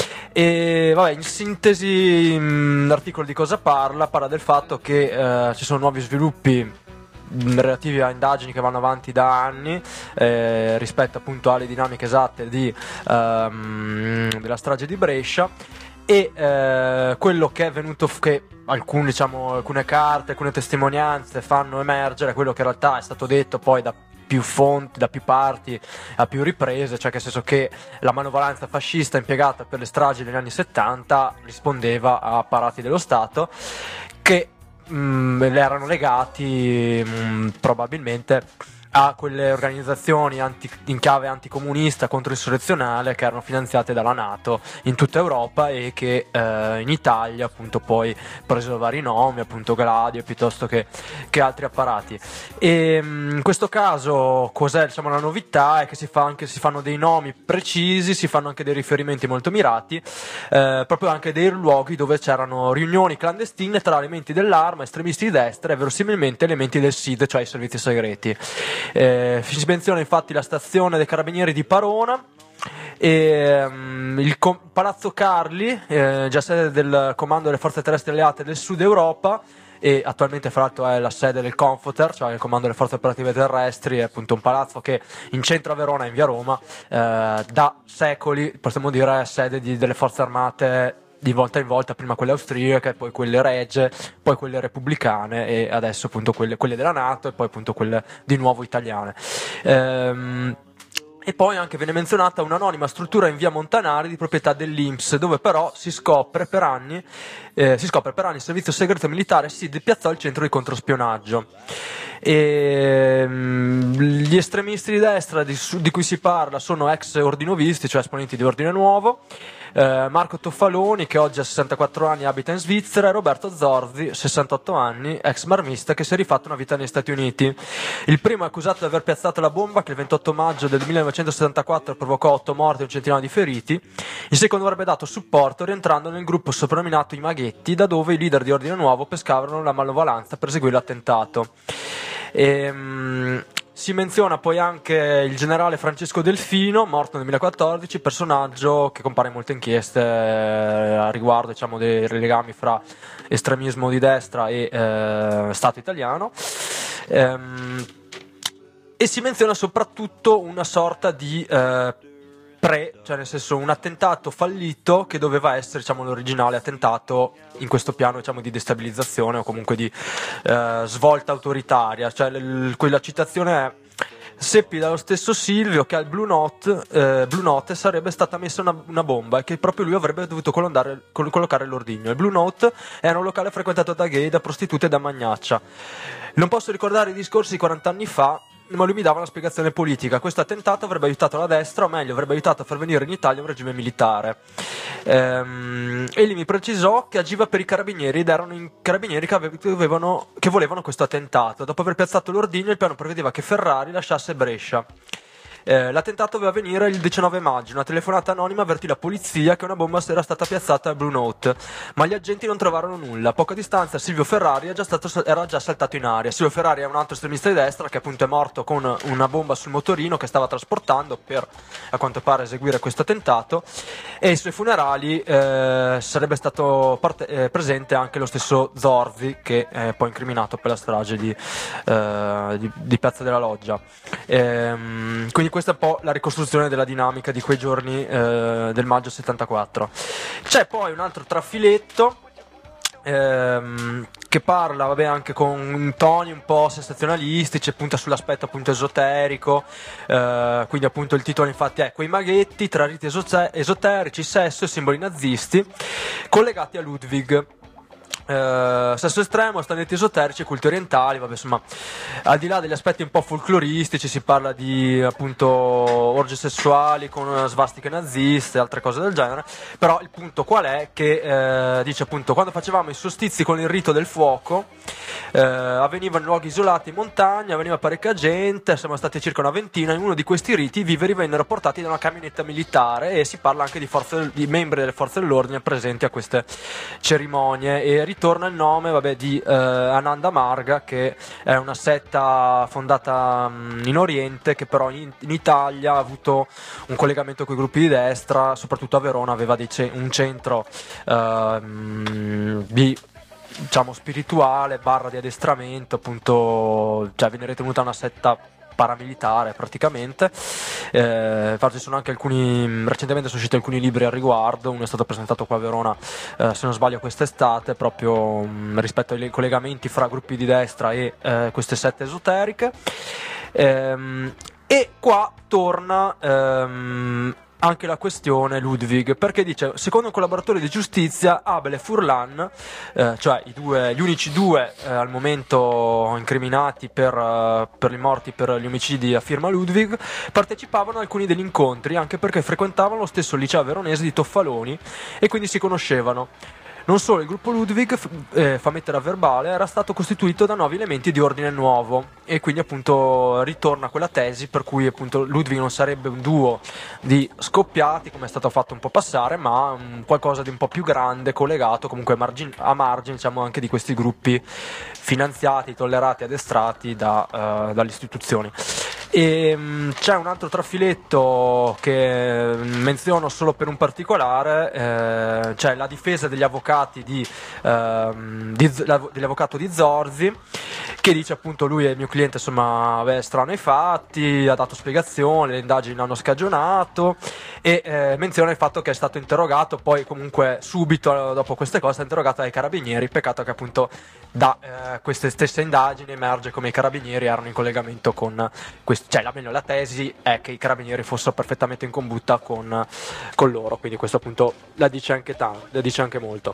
E vabbè, in sintesi, mh, l'articolo di cosa parla? Parla del fatto che eh, ci sono nuovi sviluppi relativi a indagini che vanno avanti da anni eh, rispetto appunto alle dinamiche esatte di, ehm, della strage di Brescia, e eh, quello che è venuto f- che alcuni, diciamo, alcune carte, alcune testimonianze fanno emergere quello che in realtà è stato detto poi da più fonti, da più parti, a più riprese, cioè che nel senso che la manovalanza fascista impiegata per le stragi degli anni settanta rispondeva a apparati dello Stato che Mm, erano legati mm, probabilmente a quelle organizzazioni anti, in chiave anticomunista, controinsurrezionale, che erano finanziate dalla NATO in tutta Europa e che eh, in Italia appunto poi presero vari nomi, appunto Gladio piuttosto che, che altri apparati. E mm, in questo caso cos'è, diciamo, la novità? È che si, fa anche, si fanno dei nomi precisi, si fanno anche dei riferimenti molto mirati, eh, proprio anche dei luoghi dove c'erano riunioni clandestine tra elementi dell'arma, estremisti di destra e verosimilmente elementi del S I D, cioè i servizi segreti. Eh, si menziona infatti la stazione dei carabinieri di Parona e um, il com- Palazzo Carli, eh, già sede del comando delle forze terrestri alleate del Sud Europa, e attualmente fra l'altro è la sede del Comforter, cioè il comando delle forze operative terrestri. È appunto un palazzo che in centro a Verona, in via Roma, eh, da secoli possiamo dire è sede di, delle forze armate di volta in volta, prima quelle austriache, poi quelle regie, poi quelle repubblicane e adesso appunto quelle, quelle della NATO e poi appunto quelle di nuovo italiane. Ehm, E poi anche viene menzionata un'anonima struttura in via Montanari di proprietà dell'I N P S, dove però si scopre per anni eh, si scopre per anni il servizio segreto militare si piazzò il centro di controspionaggio. E, mh, gli estremisti di destra di, su, di cui si parla sono ex ordinovisti, cioè esponenti di Ordine Nuovo, eh, Marco Toffaloni, che oggi ha sessantaquattro anni e abita in Svizzera, e Roberto Zorzi, sessantotto anni, ex marmista che si è rifatto una vita negli Stati Uniti. Il primo è accusato di aver piazzato la bomba che il ventotto maggio del millenovecentosettantaquattro provocò otto morti e un centinaio di feriti. Il secondo avrebbe dato supporto rientrando nel gruppo soprannominato i Maghetti, da dove i leader di Ordine Nuovo pescavano la manovalanza per eseguire l'attentato. E, mh, si menziona poi anche il generale Francesco Delfino, morto nel duemilaquattordici, personaggio che compare in molte inchieste eh, a riguardo, diciamo, dei legami fra estremismo di destra e eh, Stato italiano. Ehm, e si menziona soprattutto una sorta di eh, pre, cioè nel senso un attentato fallito che doveva essere, diciamo, l'originale attentato in questo piano, diciamo, di destabilizzazione o comunque di eh, svolta autoritaria. Cioè l- quella citazione è: seppi dallo stesso Silvio che al Blue Note, eh, Blue Note sarebbe stata messa una, una bomba e che proprio lui avrebbe dovuto collondare- coll- collocare l'ordigno. Il Blue Note era un locale frequentato da gay, da prostitute e da magnaccia. Non posso ricordare i discorsi di quaranta anni fa, ma lui mi dava una spiegazione politica. Questo attentato avrebbe aiutato la destra, o meglio avrebbe aiutato a far venire in Italia un regime militare. Ehm, e lì mi precisò che agiva per i carabinieri ed erano i carabinieri che, ave- che, avevano, che volevano questo attentato. Dopo aver piazzato l'ordigno, il piano prevedeva che Ferrari lasciasse Brescia. Eh, l'attentato doveva avvenire il diciannove maggio. Una telefonata anonima avvertì la polizia che una bomba era stata piazzata a Blue Note, ma gli agenti non trovarono nulla. A poca distanza Silvio Ferrari era già, stato, era già saltato in aria. Silvio Ferrari è un altro estremista di destra che appunto è morto con una bomba sul motorino che stava trasportando per, a quanto pare, eseguire questo attentato, e ai suoi funerali eh, sarebbe stato parte, eh, presente anche lo stesso Zorzi, che è poi incriminato per la strage di, eh, di, di Piazza della Loggia. Ehm, quindi questa è un po' la ricostruzione della dinamica di quei giorni eh, del maggio settantaquattro. C'è poi un altro trafiletto ehm, che parla, vabbè, anche con toni un po' sensazionalistici, punta sull'aspetto appunto esoterico, eh, quindi appunto il titolo infatti è: quei maghetti tra riti esote- esoterici, sesso e simboli nazisti collegati a Ludwig. Eh, sesso estremo, stanetti esoterici e culti orientali, vabbè, insomma, al di là degli aspetti un po' folcloristici, si parla di appunto orge sessuali con svastiche naziste e altre cose del genere. Però il punto qual è? Che eh, dice appunto, quando facevamo i solstizi con il rito del fuoco, eh, avveniva in luoghi isolati in montagna, veniva parecchia gente, siamo stati circa una ventina. In uno di questi riti i viveri vennero portati da una camionetta militare, e si parla anche di, forze, di membri delle forze dell'ordine presenti a queste cerimonie. E ritorna il nome, vabbè, di eh, Ananda Marga, che è una setta fondata mh, in Oriente, che però in, in Italia ha avuto un collegamento con i gruppi di destra, soprattutto a Verona aveva dei ce- un centro eh, mh, di, diciamo, spirituale barra di addestramento, appunto, cioè viene ritenuta una setta paramilitare praticamente. Eh, infatti sono anche alcuni, recentemente sono usciti alcuni libri al riguardo, uno è stato presentato qua a Verona, eh, se non sbaglio quest'estate, proprio mh, rispetto ai collegamenti fra gruppi di destra e eh, queste sette esoteriche. Ehm, e qua torna ehm, anche la questione Ludwig, perché dice, secondo un collaboratore di giustizia, Abel e Furlan, eh, cioè i due, gli unici due eh, al momento incriminati per, uh, per i morti per gli omicidi a firma Ludwig, partecipavano a alcuni degli incontri, anche perché frequentavano lo stesso liceo veronese di Toffaloni e quindi si conoscevano. Non solo, il gruppo Ludwig, eh, fa mettere a verbale, era stato costituito da nuovi elementi di ordine nuovo, e quindi appunto ritorna quella tesi per cui appunto Ludwig non sarebbe un duo di scoppiati, come è stato fatto un po' passare, ma um, qualcosa di un po' più grande, collegato comunque a margine, a margine diciamo, anche di questi gruppi finanziati, tollerati, addestrati da, uh, dalle istituzioni. E um, c'è un altro trafiletto che menziono solo per un particolare, eh, cioè la difesa degli avvocati di, ehm, di dell'avvocato di Zorzi, che dice appunto lui è il mio cliente, insomma, beh, strano ai fatti, ha dato spiegazioni, le indagini l'hanno scagionato, e eh, menziona il fatto che è stato interrogato poi comunque subito dopo queste cose è interrogato dai carabinieri. Peccato che appunto da eh, queste stesse indagini emerge come i carabinieri erano in collegamento con questi, cioè la, meglio, la tesi è che i carabinieri fossero perfettamente in combutta con, con loro, quindi questo appunto la dice anche tanto, la dice anche molto.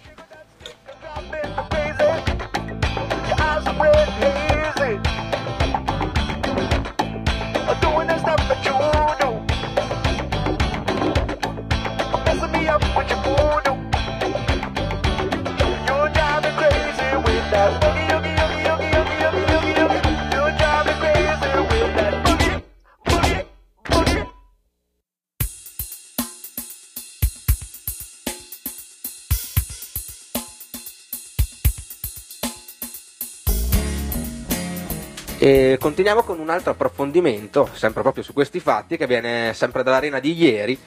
E continuiamo con un altro approfondimento, sempre proprio su questi fatti, che viene sempre dall'Arena di ieri,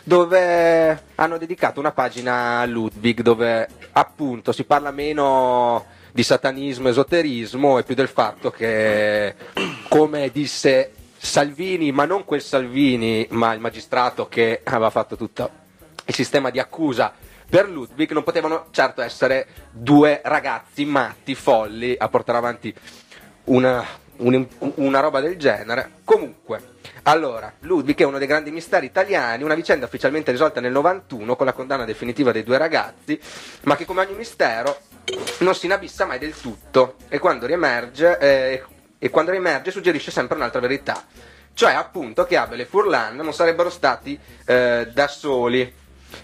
dove hanno dedicato una pagina a Ludwig, dove appunto si parla meno di satanismo, esoterismo, e più del fatto che, come disse Salvini, ma non quel Salvini, ma il magistrato che aveva fatto tutto il sistema di accusa per Ludwig, non potevano certo essere due ragazzi matti, folli, a portare avanti una... Un, una roba del genere. Comunque, allora, Ludwig è uno dei grandi misteri italiani, una vicenda ufficialmente risolta nel novantuno con la condanna definitiva dei due ragazzi, ma che come ogni mistero non si inabissa mai del tutto, e quando riemerge eh, e quando riemerge suggerisce sempre un'altra verità, cioè appunto che Abel e Furlan non sarebbero stati eh, da soli.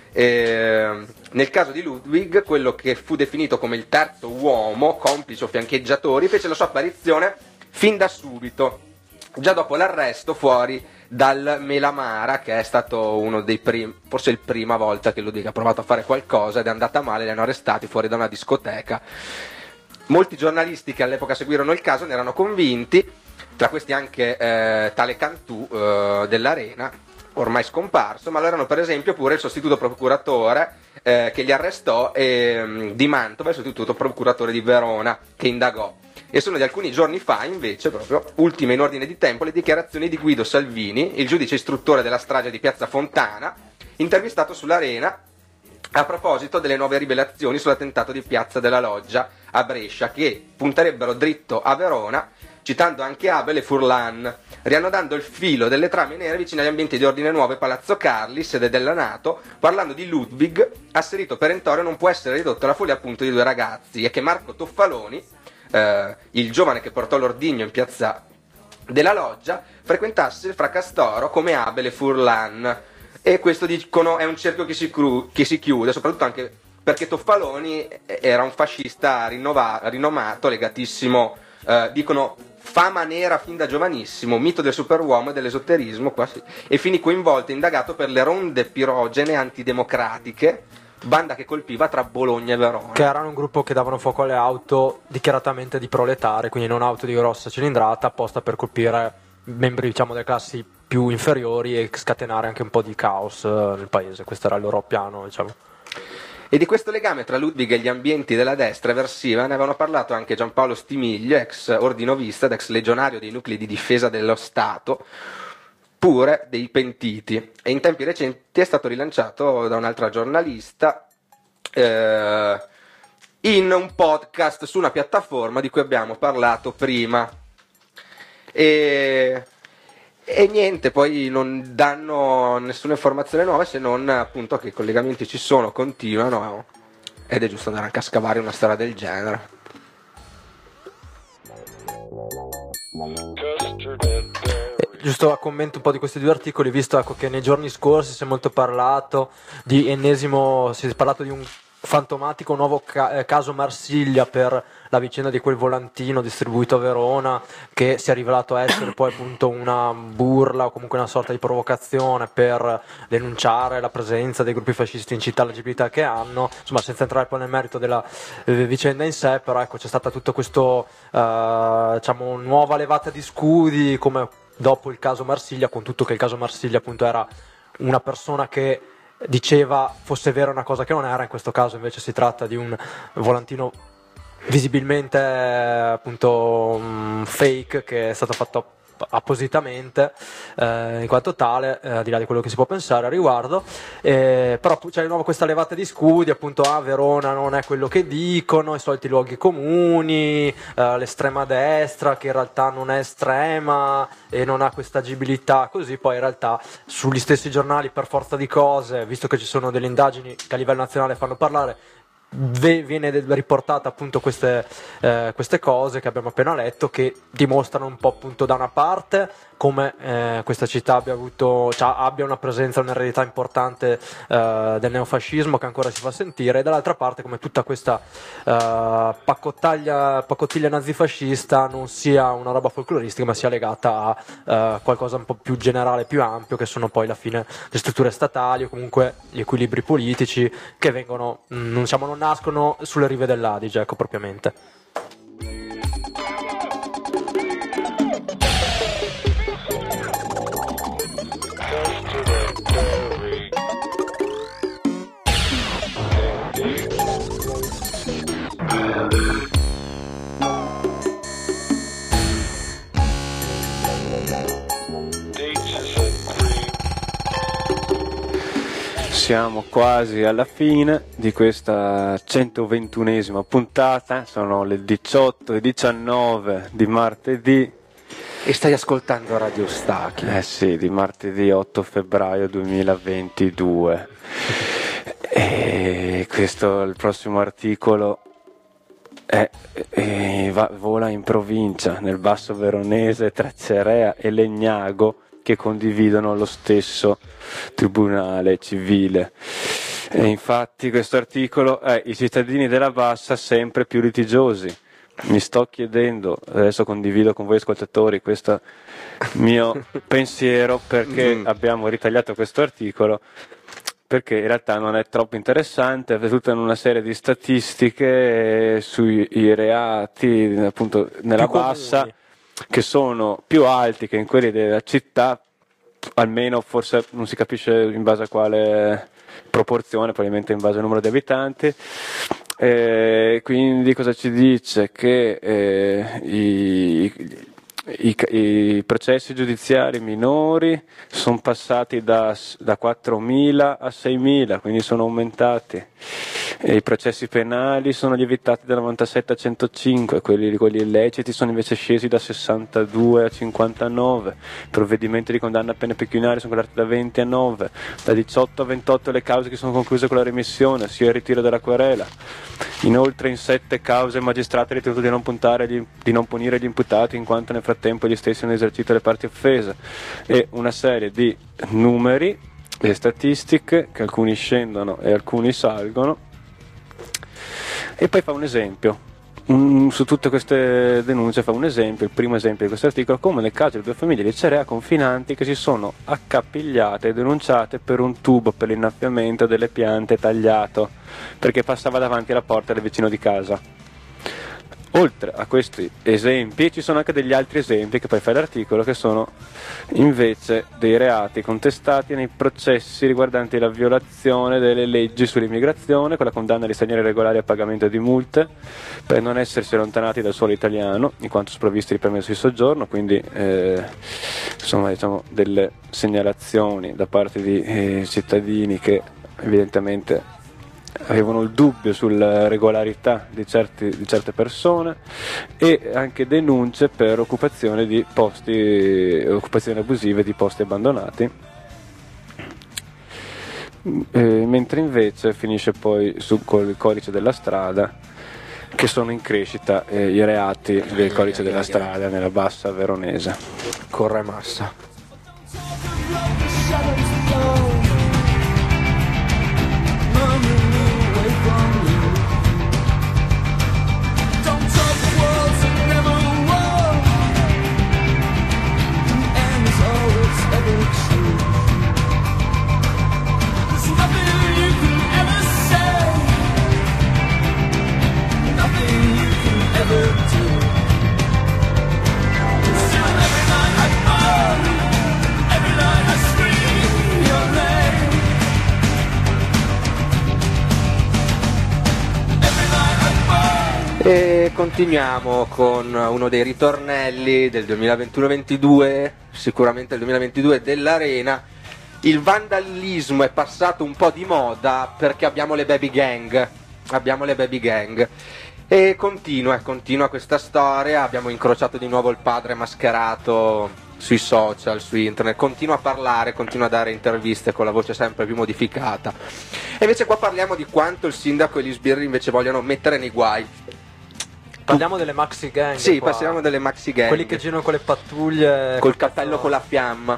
Eh, nel caso di Ludwig, quello che fu definito come il terzo uomo, complice o fiancheggiatori, fece la sua apparizione fin da subito, già dopo l'arresto fuori dal Melamara, che è stato uno dei primi, forse il prima volta che Ludwig ha provato a fare qualcosa ed è andata male, li hanno arrestati fuori da una discoteca. Molti giornalisti che all'epoca seguirono il caso ne erano convinti, tra questi anche eh, tale Cantù eh, dell'Arena, ormai scomparso, ma lo erano per esempio pure il sostituto procuratore eh, che li arrestò, e di Mantova il sostituto procuratore di Verona che indagò. E sono di alcuni giorni fa, invece, proprio, ultime in ordine di tempo, le dichiarazioni di Guido Salvini, il giudice istruttore della strage di Piazza Fontana, intervistato sull'Arena a proposito delle nuove rivelazioni sull'attentato di Piazza della Loggia a Brescia, che punterebbero dritto a Verona, citando anche Abel e Furlan, riannodando il filo delle trame nere vicine agli ambienti di Ordine Nuovo e Palazzo Carli, sede della NATO, parlando di Ludwig, asserito perentorio non può essere ridotto alla follia appunto di due ragazzi, e che Marco Toffaloni, eh, il giovane che portò l'ordigno in piazza della Loggia, frequentasse il Fracastoro come Abel e Furlan, e questo dicono è un cerchio che si, cru- che si chiude, soprattutto anche perché Toffaloni era un fascista rinnova- rinomato, legatissimo, eh, dicono fama nera fin da giovanissimo, mito del superuomo e dell'esoterismo, quasi, e finì coinvolto e indagato per le ronde pirogene antidemocratiche, banda che colpiva tra Bologna e Verona. Che erano un gruppo che davano fuoco alle auto dichiaratamente di proletari, quindi non auto di grossa cilindrata, apposta per colpire membri, diciamo, delle classi più inferiori e scatenare anche un po' di caos eh, nel paese. Questo era il loro piano, diciamo. E di questo legame tra Ludwig e gli ambienti della destra eversiva ne avevano parlato anche Giampaolo Stimiglio, ex ordinovista ed ex legionario dei nuclei di difesa dello Stato, pure dei pentiti, e in tempi recenti è stato rilanciato da un'altra giornalista eh, in un podcast su una piattaforma di cui abbiamo parlato prima. E, e niente, poi non danno nessuna informazione nuova, se non appunto che i collegamenti ci sono, continuano, ed è giusto andare anche a scavare una storia del genere. Eh, giusto a commento un po' di questi due articoli, visto ecco, che nei giorni scorsi si è molto parlato di ennesimo, si è parlato di un fantomatico nuovo ca- eh, caso Marsiglia per la vicenda di quel volantino distribuito a Verona, che si è rivelato essere poi appunto una burla o comunque una sorta di provocazione per denunciare la presenza dei gruppi fascisti in città, l'agibilità che hanno, insomma, senza entrare poi nel merito della eh, vicenda in sé, però ecco c'è stata tutto questo eh, diciamo nuova levata di scudi come dopo il caso Marsiglia, con tutto che il caso Marsiglia appunto era una persona che diceva fosse vera una cosa che non era, in questo caso invece si tratta di un volantino visibilmente eh, appunto um, fake, che è stato fatto appositamente eh, in quanto tale, eh, al di là di quello che si può pensare a riguardo, eh, però c'è di nuovo questa levata di scudi appunto a Verona non è quello che dicono, i soliti luoghi comuni, eh, l'estrema destra che in realtà non è estrema e non ha questa agibilità così, poi in realtà sugli stessi giornali per forza di cose, visto che ci sono delle indagini che a livello nazionale fanno parlare, viene riportata appunto queste, eh, queste cose che abbiamo appena letto, che dimostrano un po' appunto da una parte come eh, questa città abbia avuto, cioè, abbia una presenza, un'eredità importante eh, del neofascismo che ancora si fa sentire, e dall'altra parte come tutta questa eh, paccottiglia, paccottiglia nazifascista non sia una roba folcloristica ma sia legata a eh, qualcosa un po' più generale, più ampio, che sono poi alla fine le strutture statali o comunque gli equilibri politici che vengono, mh, non, diciamo, non nascono sulle rive dell'Adige, ecco, propriamente. Siamo quasi alla fine di questa centoventunesima puntata, sono le diciotto e diciannove di martedì. E stai ascoltando Radio Stacchi. Eh sì, di martedì otto febbraio duemilaventidue. E questo, il prossimo articolo è, è, va, vola in provincia, nel Basso Veronese, tra Cerea e Legnago, che condividono lo stesso tribunale civile. E infatti questo articolo è i cittadini della Bassa sempre più litigiosi. Mi sto chiedendo, adesso condivido con voi ascoltatori questo mio pensiero, perché mm. abbiamo ritagliato questo articolo, perché in realtà non è troppo interessante, è tutta una serie di statistiche sui i reati appunto nella più Bassa comuni, che sono più alti che in quelli della città, almeno forse non si capisce in base a quale proporzione, probabilmente in base al numero di abitanti. E quindi cosa ci dice? Che eh, i, i, i processi giudiziari minori sono passati da, da quattromila a seimila, quindi sono aumentati. E i processi penali sono lievitati da novantasette a centocinque, quelli, quelli illeciti sono invece scesi da sessantadue a cinquantanove, i provvedimenti di condanna a pene pecuniarie sono calati da venti a nove, da diciotto a ventotto le cause che sono concluse con la remissione, sia il ritiro della querela. Inoltre in sette cause il magistrato ha ritenuto di non, puntare gli, di non punire gli imputati in quanto nel frattempo gli stessi hanno esercito le parti offese, e una serie di numeri e statistiche che alcuni scendono e alcuni salgono. E poi fa un esempio. Un, su tutte queste denunce fa un esempio, il primo esempio di questo articolo, come nel caso di due famiglie di Cerea confinanti che si sono accapigliate e denunciate per un tubo per l'innaffiamento delle piante tagliato perché passava davanti alla porta del vicino di casa. Oltre a questi esempi ci sono anche degli altri esempi che poi fa l'articolo, che sono invece dei reati contestati nei processi riguardanti la violazione delle leggi sull'immigrazione, con la condanna di stranieri irregolari a pagamento di multe per non essersi allontanati dal suolo italiano in quanto sprovvisti di permesso di soggiorno, quindi eh, insomma diciamo delle segnalazioni da parte di eh, cittadini che evidentemente avevano il dubbio sulla regolarità di, certi, di certe persone, e anche denunce per occupazione di posti, occupazioni abusive di posti abbandonati, e, mentre invece finisce poi su col codice della strada, che sono in crescita eh, i reati del codice della strada nella bassa veronese. Corre massa. E continuiamo con uno dei ritornelli del duemilaventuno ventidue, sicuramente il duemilaventidue dell'Arena. Il vandalismo è passato un po' di moda perché abbiamo le baby gang, abbiamo le baby gang. E continua, continua questa storia, abbiamo incrociato di nuovo il padre mascherato sui social, su internet, continua a parlare, continua a dare interviste con la voce sempre più modificata. E invece qua parliamo di quanto il sindaco e gli sbirri invece vogliono mettere nei guai. Parliamo delle maxi gang. Sì, qua. passiamo delle maxi gang. Quelli che girano con le pattuglie. Col cappello con la fiamma.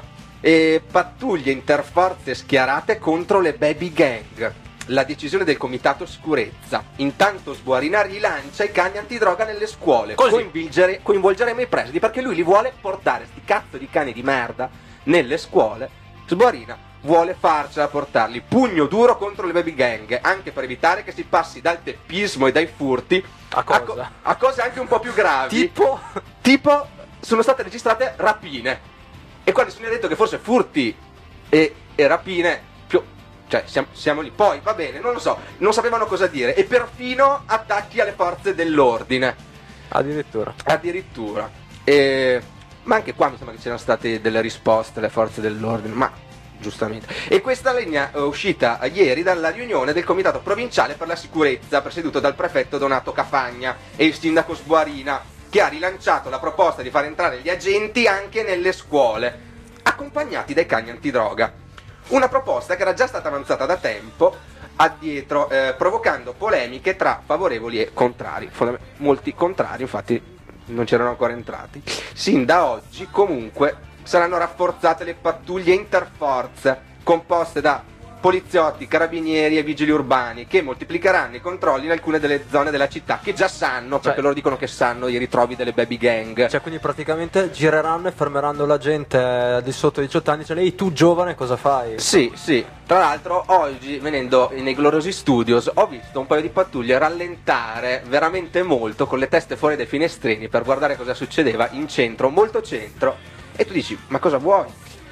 E pattuglie interforze schierate contro le baby gang. La decisione del comitato sicurezza. Intanto Sbuarina rilancia i cani antidroga nelle scuole. Coinvolgere, coinvolgeremo i presidi perché lui li vuole portare, sti cazzo di cani di merda, nelle scuole. Sbuarina vuole farcela portarli. Pugno duro contro le baby gang, anche per evitare che si passi dal teppismo e dai furti A cosa? a, co- a cose anche un po' più gravi. Tipo? Tipo sono state registrate rapine. E qua nessuno ha detto che forse furti e, e rapine più, cioè siamo, siamo lì. Poi va bene, non lo so, non sapevano cosa dire. E perfino attacchi alle forze dell'ordine. Addirittura. Addirittura. E, ma anche qua mi sembra che c'erano state delle risposte alle forze dell'ordine. Ma giustamente. E questa linea è uscita ieri dalla riunione del comitato provinciale per la sicurezza, presieduto dal prefetto Donato Cafagna e il sindaco Sbuarina, che ha rilanciato la proposta di far entrare gli agenti anche nelle scuole, accompagnati dai cani antidroga. Una proposta che era già stata avanzata da tempo addietro, eh, provocando polemiche tra favorevoli e contrari. Fondam- molti contrari, infatti, non c'erano ancora entrati. Sin da oggi, comunque, saranno rafforzate le pattuglie interforze, composte da poliziotti, carabinieri e vigili urbani, che moltiplicheranno i controlli in alcune delle zone della città, che già sanno, perché Cioè- loro dicono che sanno i ritrovi delle baby gang. Cioè, quindi praticamente gireranno e fermeranno la gente al di sotto di diciotto anni. Cioè, lei, tu giovane, cosa fai? Sì, sì. Tra l'altro oggi, venendo nei gloriosi studios, ho visto un paio di pattuglie rallentare veramente molto con le teste fuori dai finestrini per guardare cosa succedeva in centro, molto centro. E tu dici, ma cosa vuoi?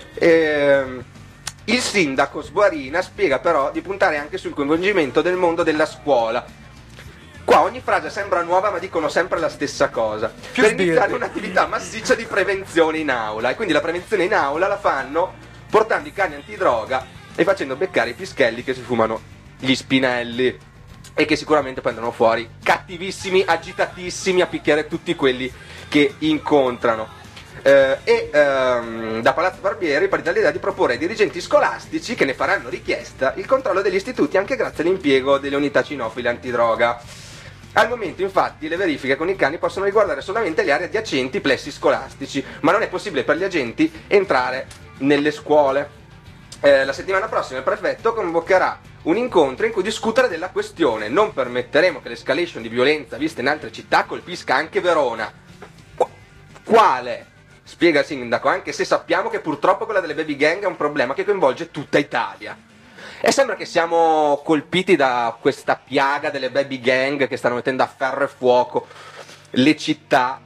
Ehm... Il sindaco Sbuarina spiega però di puntare anche sul coinvolgimento del mondo della scuola. Qua ogni frase sembra nuova ma dicono sempre la stessa cosa. Più per sbirri. iniziare un'attività massiccia di prevenzione in aula. E quindi la prevenzione in aula la fanno portando i cani antidroga e facendo beccare i pischelli che si fumano gli spinelli. e che sicuramente poi andranno fuori cattivissimi, agitatissimi a picchiare tutti quelli che incontrano. Eh, e ehm, da Palazzo Barbieri parla l'idea di proporre ai dirigenti scolastici, che ne faranno richiesta, il controllo degli istituti anche grazie all'impiego delle unità cinofile antidroga. Al momento infatti le verifiche con i cani possono riguardare solamente le aree adiacenti ai plessi scolastici, ma non è possibile per gli agenti entrare nelle scuole. Eh, la settimana prossima il prefetto convocherà un incontro in cui discutere della questione. Non permetteremo che l'escalation di violenza vista in altre città colpisca anche Verona. Qu- Quale? Spiega il sindaco, anche se sappiamo che purtroppo quella delle baby gang è un problema che coinvolge tutta Italia. E sembra che siamo colpiti da questa piaga delle baby gang che stanno mettendo a ferro e fuoco le città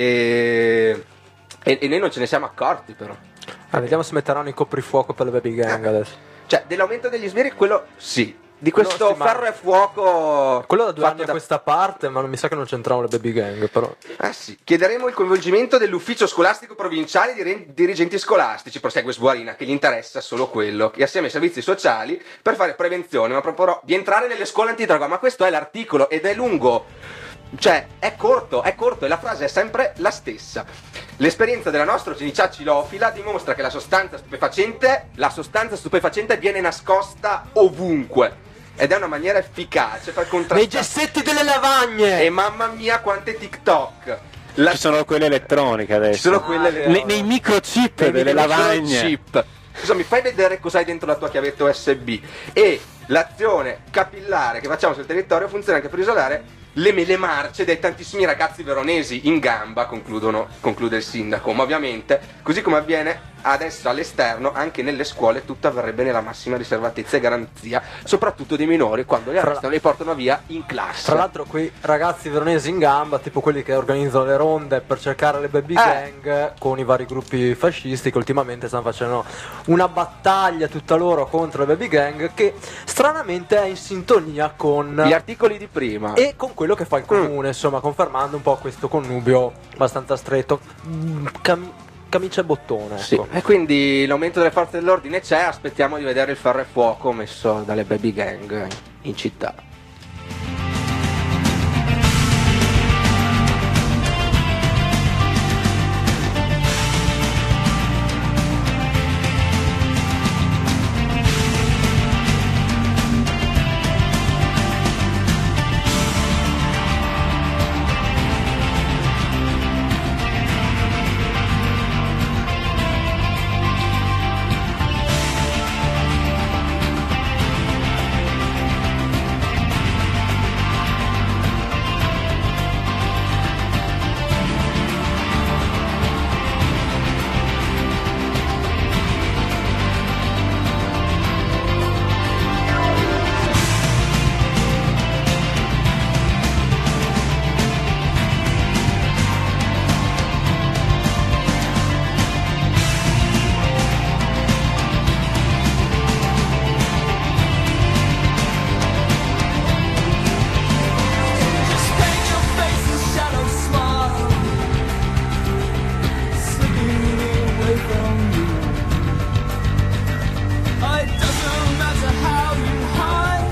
e, e, e noi non ce ne siamo accorti però. Ah, vediamo se metteranno i coprifuoco per le baby gang adesso. Cioè, dell'aumento degli sbirri, quello sì. Di questo Quello sì, ma- ferro e fuoco. Quello da due fatto anni a da- questa parte, ma non mi sa che non c'entrano le baby gang, però. Eh sì. Chiederemo il coinvolgimento dell'ufficio scolastico provinciale di re- dirigenti scolastici, prosegue Sguarina, che gli interessa solo quello, e assieme ai servizi sociali per fare prevenzione, ma proporrò di entrare nelle scuole antidroga. Ma questo è l'articolo ed è lungo. Cioè, è corto, è corto e la frase è sempre la stessa. L'esperienza della nostra unicità cilofila dimostra che la sostanza stupefacente, la sostanza stupefacente viene nascosta ovunque. Ed è una maniera efficace per Nei contrastare. gessetti delle lavagne! E mamma mia quante TikTok! La- Ci sono quelle elettroniche adesso. Ci sono quelle Ne- nei, nei microchip delle lavagne. chip. Scusa, mi fai vedere cos'hai dentro la tua chiavetta U S B? E l'azione capillare che facciamo sul territorio funziona anche per isolare le mele marce dei tantissimi ragazzi veronesi in gamba, concludono, conclude il sindaco. Ma ovviamente, così come avviene adesso all'esterno, anche nelle scuole tutto avverrebbe nella massima riservatezza e garanzia, soprattutto dei minori, quando li Fra- arrestano e li portano via in classe. Tra l'altro quei ragazzi veronesi in gamba, tipo quelli che organizzano le ronde per cercare le baby Eh. gang con i vari gruppi fascisti che ultimamente stanno facendo una battaglia tutta loro contro le baby gang che stranamente è in sintonia con Gli articoli di prima. e con quello che fa il comune, insomma, confermando un po' questo connubio abbastanza stretto. Mm, cam- camicia e bottone, Sì, ecco. e quindi l'aumento delle forze dell'ordine c'è, aspettiamo di vedere il ferro e fuoco messo dalle baby gang in città. Just paint your face a shallow smile, slipping away from you. Oh, it doesn't matter how you hide,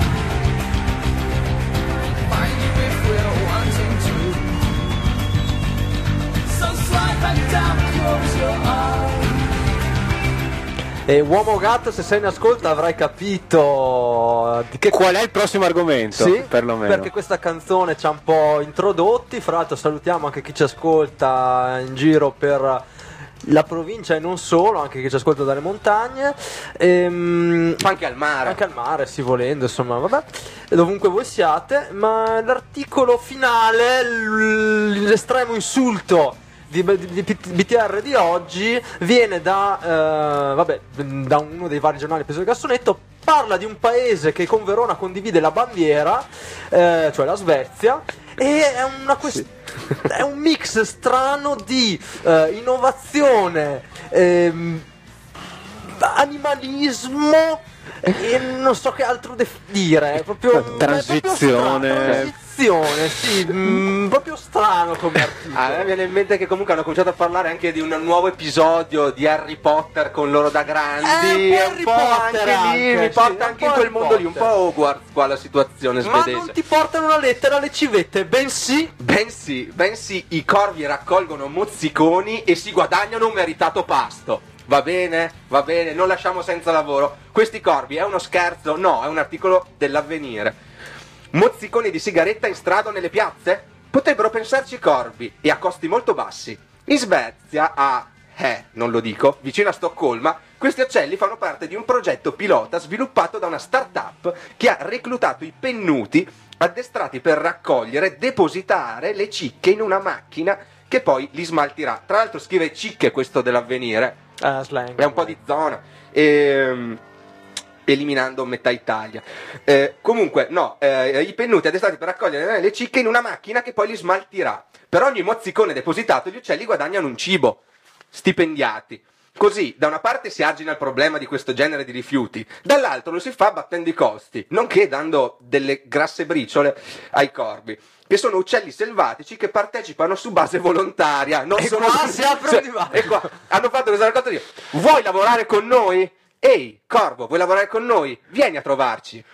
find you if we're wanting to. So slide back down, close your eyes. E uomo gatto, se sei in ascolto avrai capito di che Qual è il prossimo argomento? Sì, perlomeno. perché questa canzone ci ha un po' introdotti. Fra l'altro salutiamo anche chi ci ascolta in giro per la provincia e non solo, anche chi ci ascolta dalle montagne. Ehm, Anche al mare. Anche al mare, sì, volendo, insomma, vabbè, dovunque voi siate. Ma l'articolo finale, l- l'estremo insulto di, di- di B T R di oggi viene da, eh, vabbè, da uno dei vari giornali preso il cassonetto. Parla di un paese che con Verona condivide la bandiera, eh, cioè la Svezia, e è una quest- è un mix strano di eh, innovazione, ehm, animalismo e non so che altro def- dire, è proprio è Transizione. proprio strano, transizione, sì, mm, proprio strano come articolo. A me viene in mente che comunque hanno cominciato a parlare anche di un nuovo episodio di Harry Potter con loro da grandi. Eh, e Harry un po' Potter anche lì, anche, mi sì, porta un anche po' in quel Harry mondo lì, un po' Potter. Hogwarts qua la situazione Ma svedese. non ti portano una lettera alle civette, bensì Bensì, bensì i corvi raccolgono mozziconi e si guadagnano un meritato pasto. Va bene? Va bene, non lasciamo senza lavoro. Questi corvi, è uno scherzo? No, è un articolo dell'Avvenire. Mozziconi di sigaretta in strada o nelle piazze? Potrebbero pensarci i corvi e a costi molto bassi. In Svezia, a eh, non lo dico, vicino a Stoccolma, questi uccelli fanno parte di un progetto pilota sviluppato da una start-up che ha reclutato i pennuti addestrati per raccogliere e depositare le cicche in una macchina che poi li smaltirà. Tra l'altro scrive cicche questo dell'Avvenire, eh, slang. è un po' di zona, ehm, eliminando metà Italia. Eh, comunque, no, eh, i pennuti addestrati per raccogliere le cicche in una macchina che poi li smaltirà. Per ogni mozzicone depositato gli uccelli guadagnano un cibo, stipendiati. Così, da una parte si argina il problema di questo genere di rifiuti, dall'altro lo si fa abbattendo i costi, nonché dando delle grasse briciole ai corvi, che sono uccelli selvatici che partecipano su base volontaria. Non E sono qua si apre un divario. e qua hanno fatto questa raccolta di vuoi lavorare con noi? Ehi, corvo, vuoi lavorare con noi? Vieni a trovarci.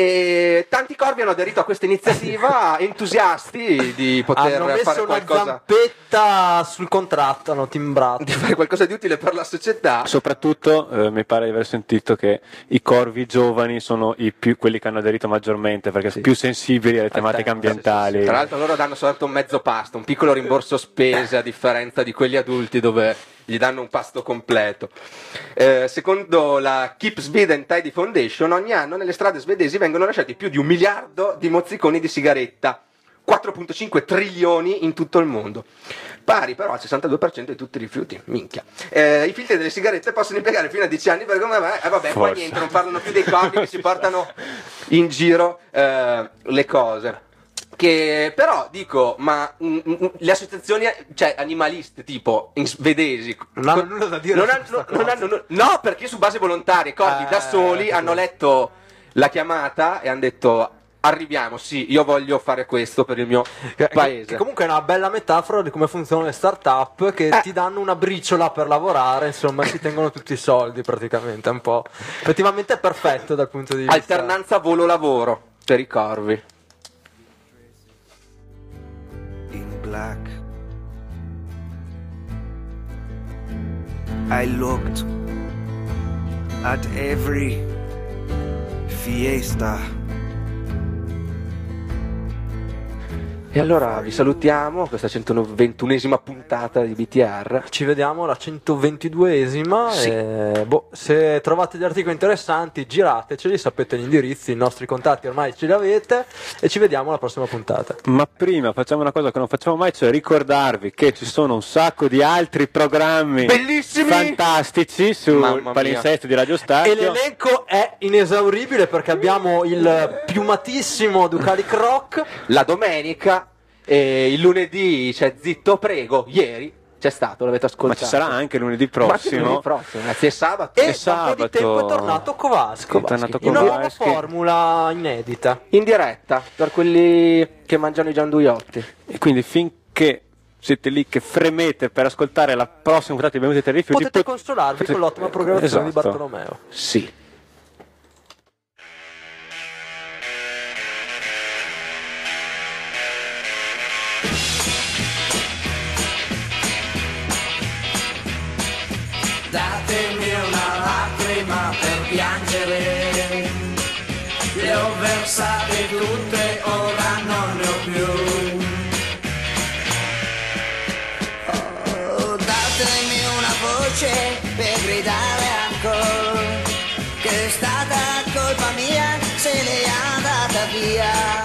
E tanti corvi hanno aderito a questa iniziativa, entusiasti di poter Hanno messo fare una qualcosa, zampetta sul contratto, hanno timbrato. di fare qualcosa di utile per la società. Soprattutto eh, mi pare di aver sentito che i corvi giovani sono i più, quelli che hanno aderito maggiormente perché sono più sensibili alle tematiche tempo, ambientali. Tra l'altro loro danno soltanto un mezzo pasto, un piccolo rimborso spese a differenza di quelli adulti dove gli danno un pasto completo. Eh, secondo la Keep Sweden Tidy Foundation, ogni anno nelle strade svedesi vengono lasciati più di un miliardo di mozziconi di sigaretta, quattro virgola cinque trilioni in tutto il mondo, pari però al sessantadue per cento di tutti i rifiuti. Minchia. Eh, I filtri delle sigarette possono impiegare fino a dieci anni per come me, eh, vabbè, poi Forse. niente, non parlano più dei corvi che si portano in giro eh, le cose. Che però dico, ma mm, mm, le associazioni, cioè animaliste tipo in svedesi Non hanno co- nulla da dire non su hanno- questa non cosa. hanno nu- no, perché su base volontaria i corvi Eh, da soli sì. hanno letto la chiamata e hanno detto arriviamo, sì, io voglio fare questo per il mio Che- paese. Che comunque è una bella metafora di come funzionano le start-up che Eh. ti danno una briciola per lavorare, insomma, ti tengono tutti i soldi praticamente, è un po'. Effettivamente è perfetto dal punto di vista. Alternanza volo-lavoro per i corvi. in black. I looked at every fiesta. E allora vi salutiamo, questa centoventunesima puntata di B T R. Ci vediamo alla centoventiduesima Sì. e, boh, se trovate degli articoli interessanti girateceli, sapete gli indirizzi, i nostri contatti ormai ce li avete e ci vediamo alla prossima puntata. Ma prima facciamo una cosa che non facciamo mai, cioè ricordarvi che ci sono un sacco di altri programmi Bellissimi! fantastici sul Mamma mia. palinsesto di Radio E Stadio. l'elenco è inesauribile perché abbiamo il piumatissimo Ducali Croc. La domenica e il lunedì c'è Zitto Prego, ieri c'è stato, l'avete Ma ascoltato. ci sarà anche lunedì Ma che prossimo. lunedì prossimo, ragazzi, è sabato. E È da un po' di sabato. tempo è tornato Kowalski, È tornato in una nuova Kowalski. formula inedita. In diretta, per quelli che mangiano i gianduiotti. E quindi finché siete lì che fremete per ascoltare la prossima puntata di Benvenuti ai Rifiuti, Potete pot- consolarvi potete- con l'ottima programmazione di Esatto. Bartolomeo. Sì. Datemi una lacrima per piangere, le ho versate tutte, ora non ne ho più. Oh, datemi una voce per gridare ancora che è stata colpa mia se lei è andata via.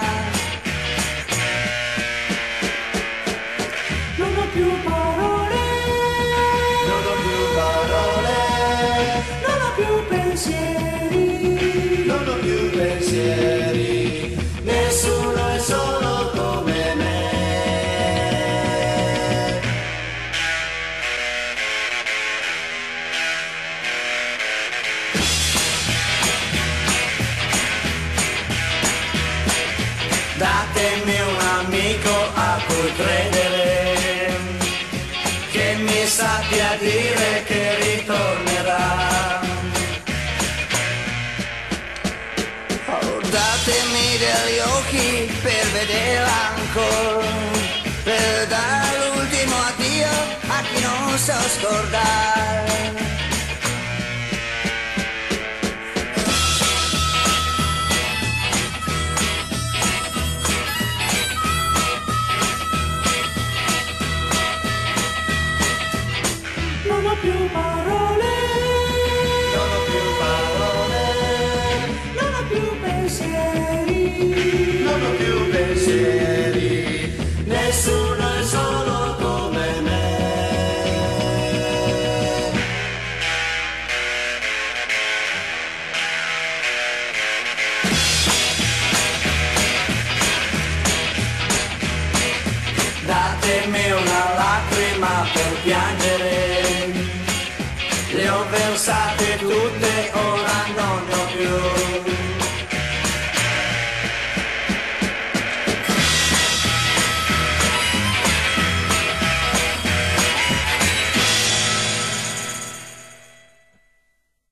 Non ho più parole, non ho più parole, non ho più pensieri, non ho più pensieri, nessuno è solo come me. datemi un amico a cui credere, che mi sappia dire che ritornerà. Oh, datemi degli occhi per vederla ancora, per dare l'ultimo addio a chi non so scordare. Non ho più parole, Non ho più parole, non ho più pensieri, non ho più pensieri, nessuno è solo come me. Datemi una lacrima per piangere, le ho versate tutte ora.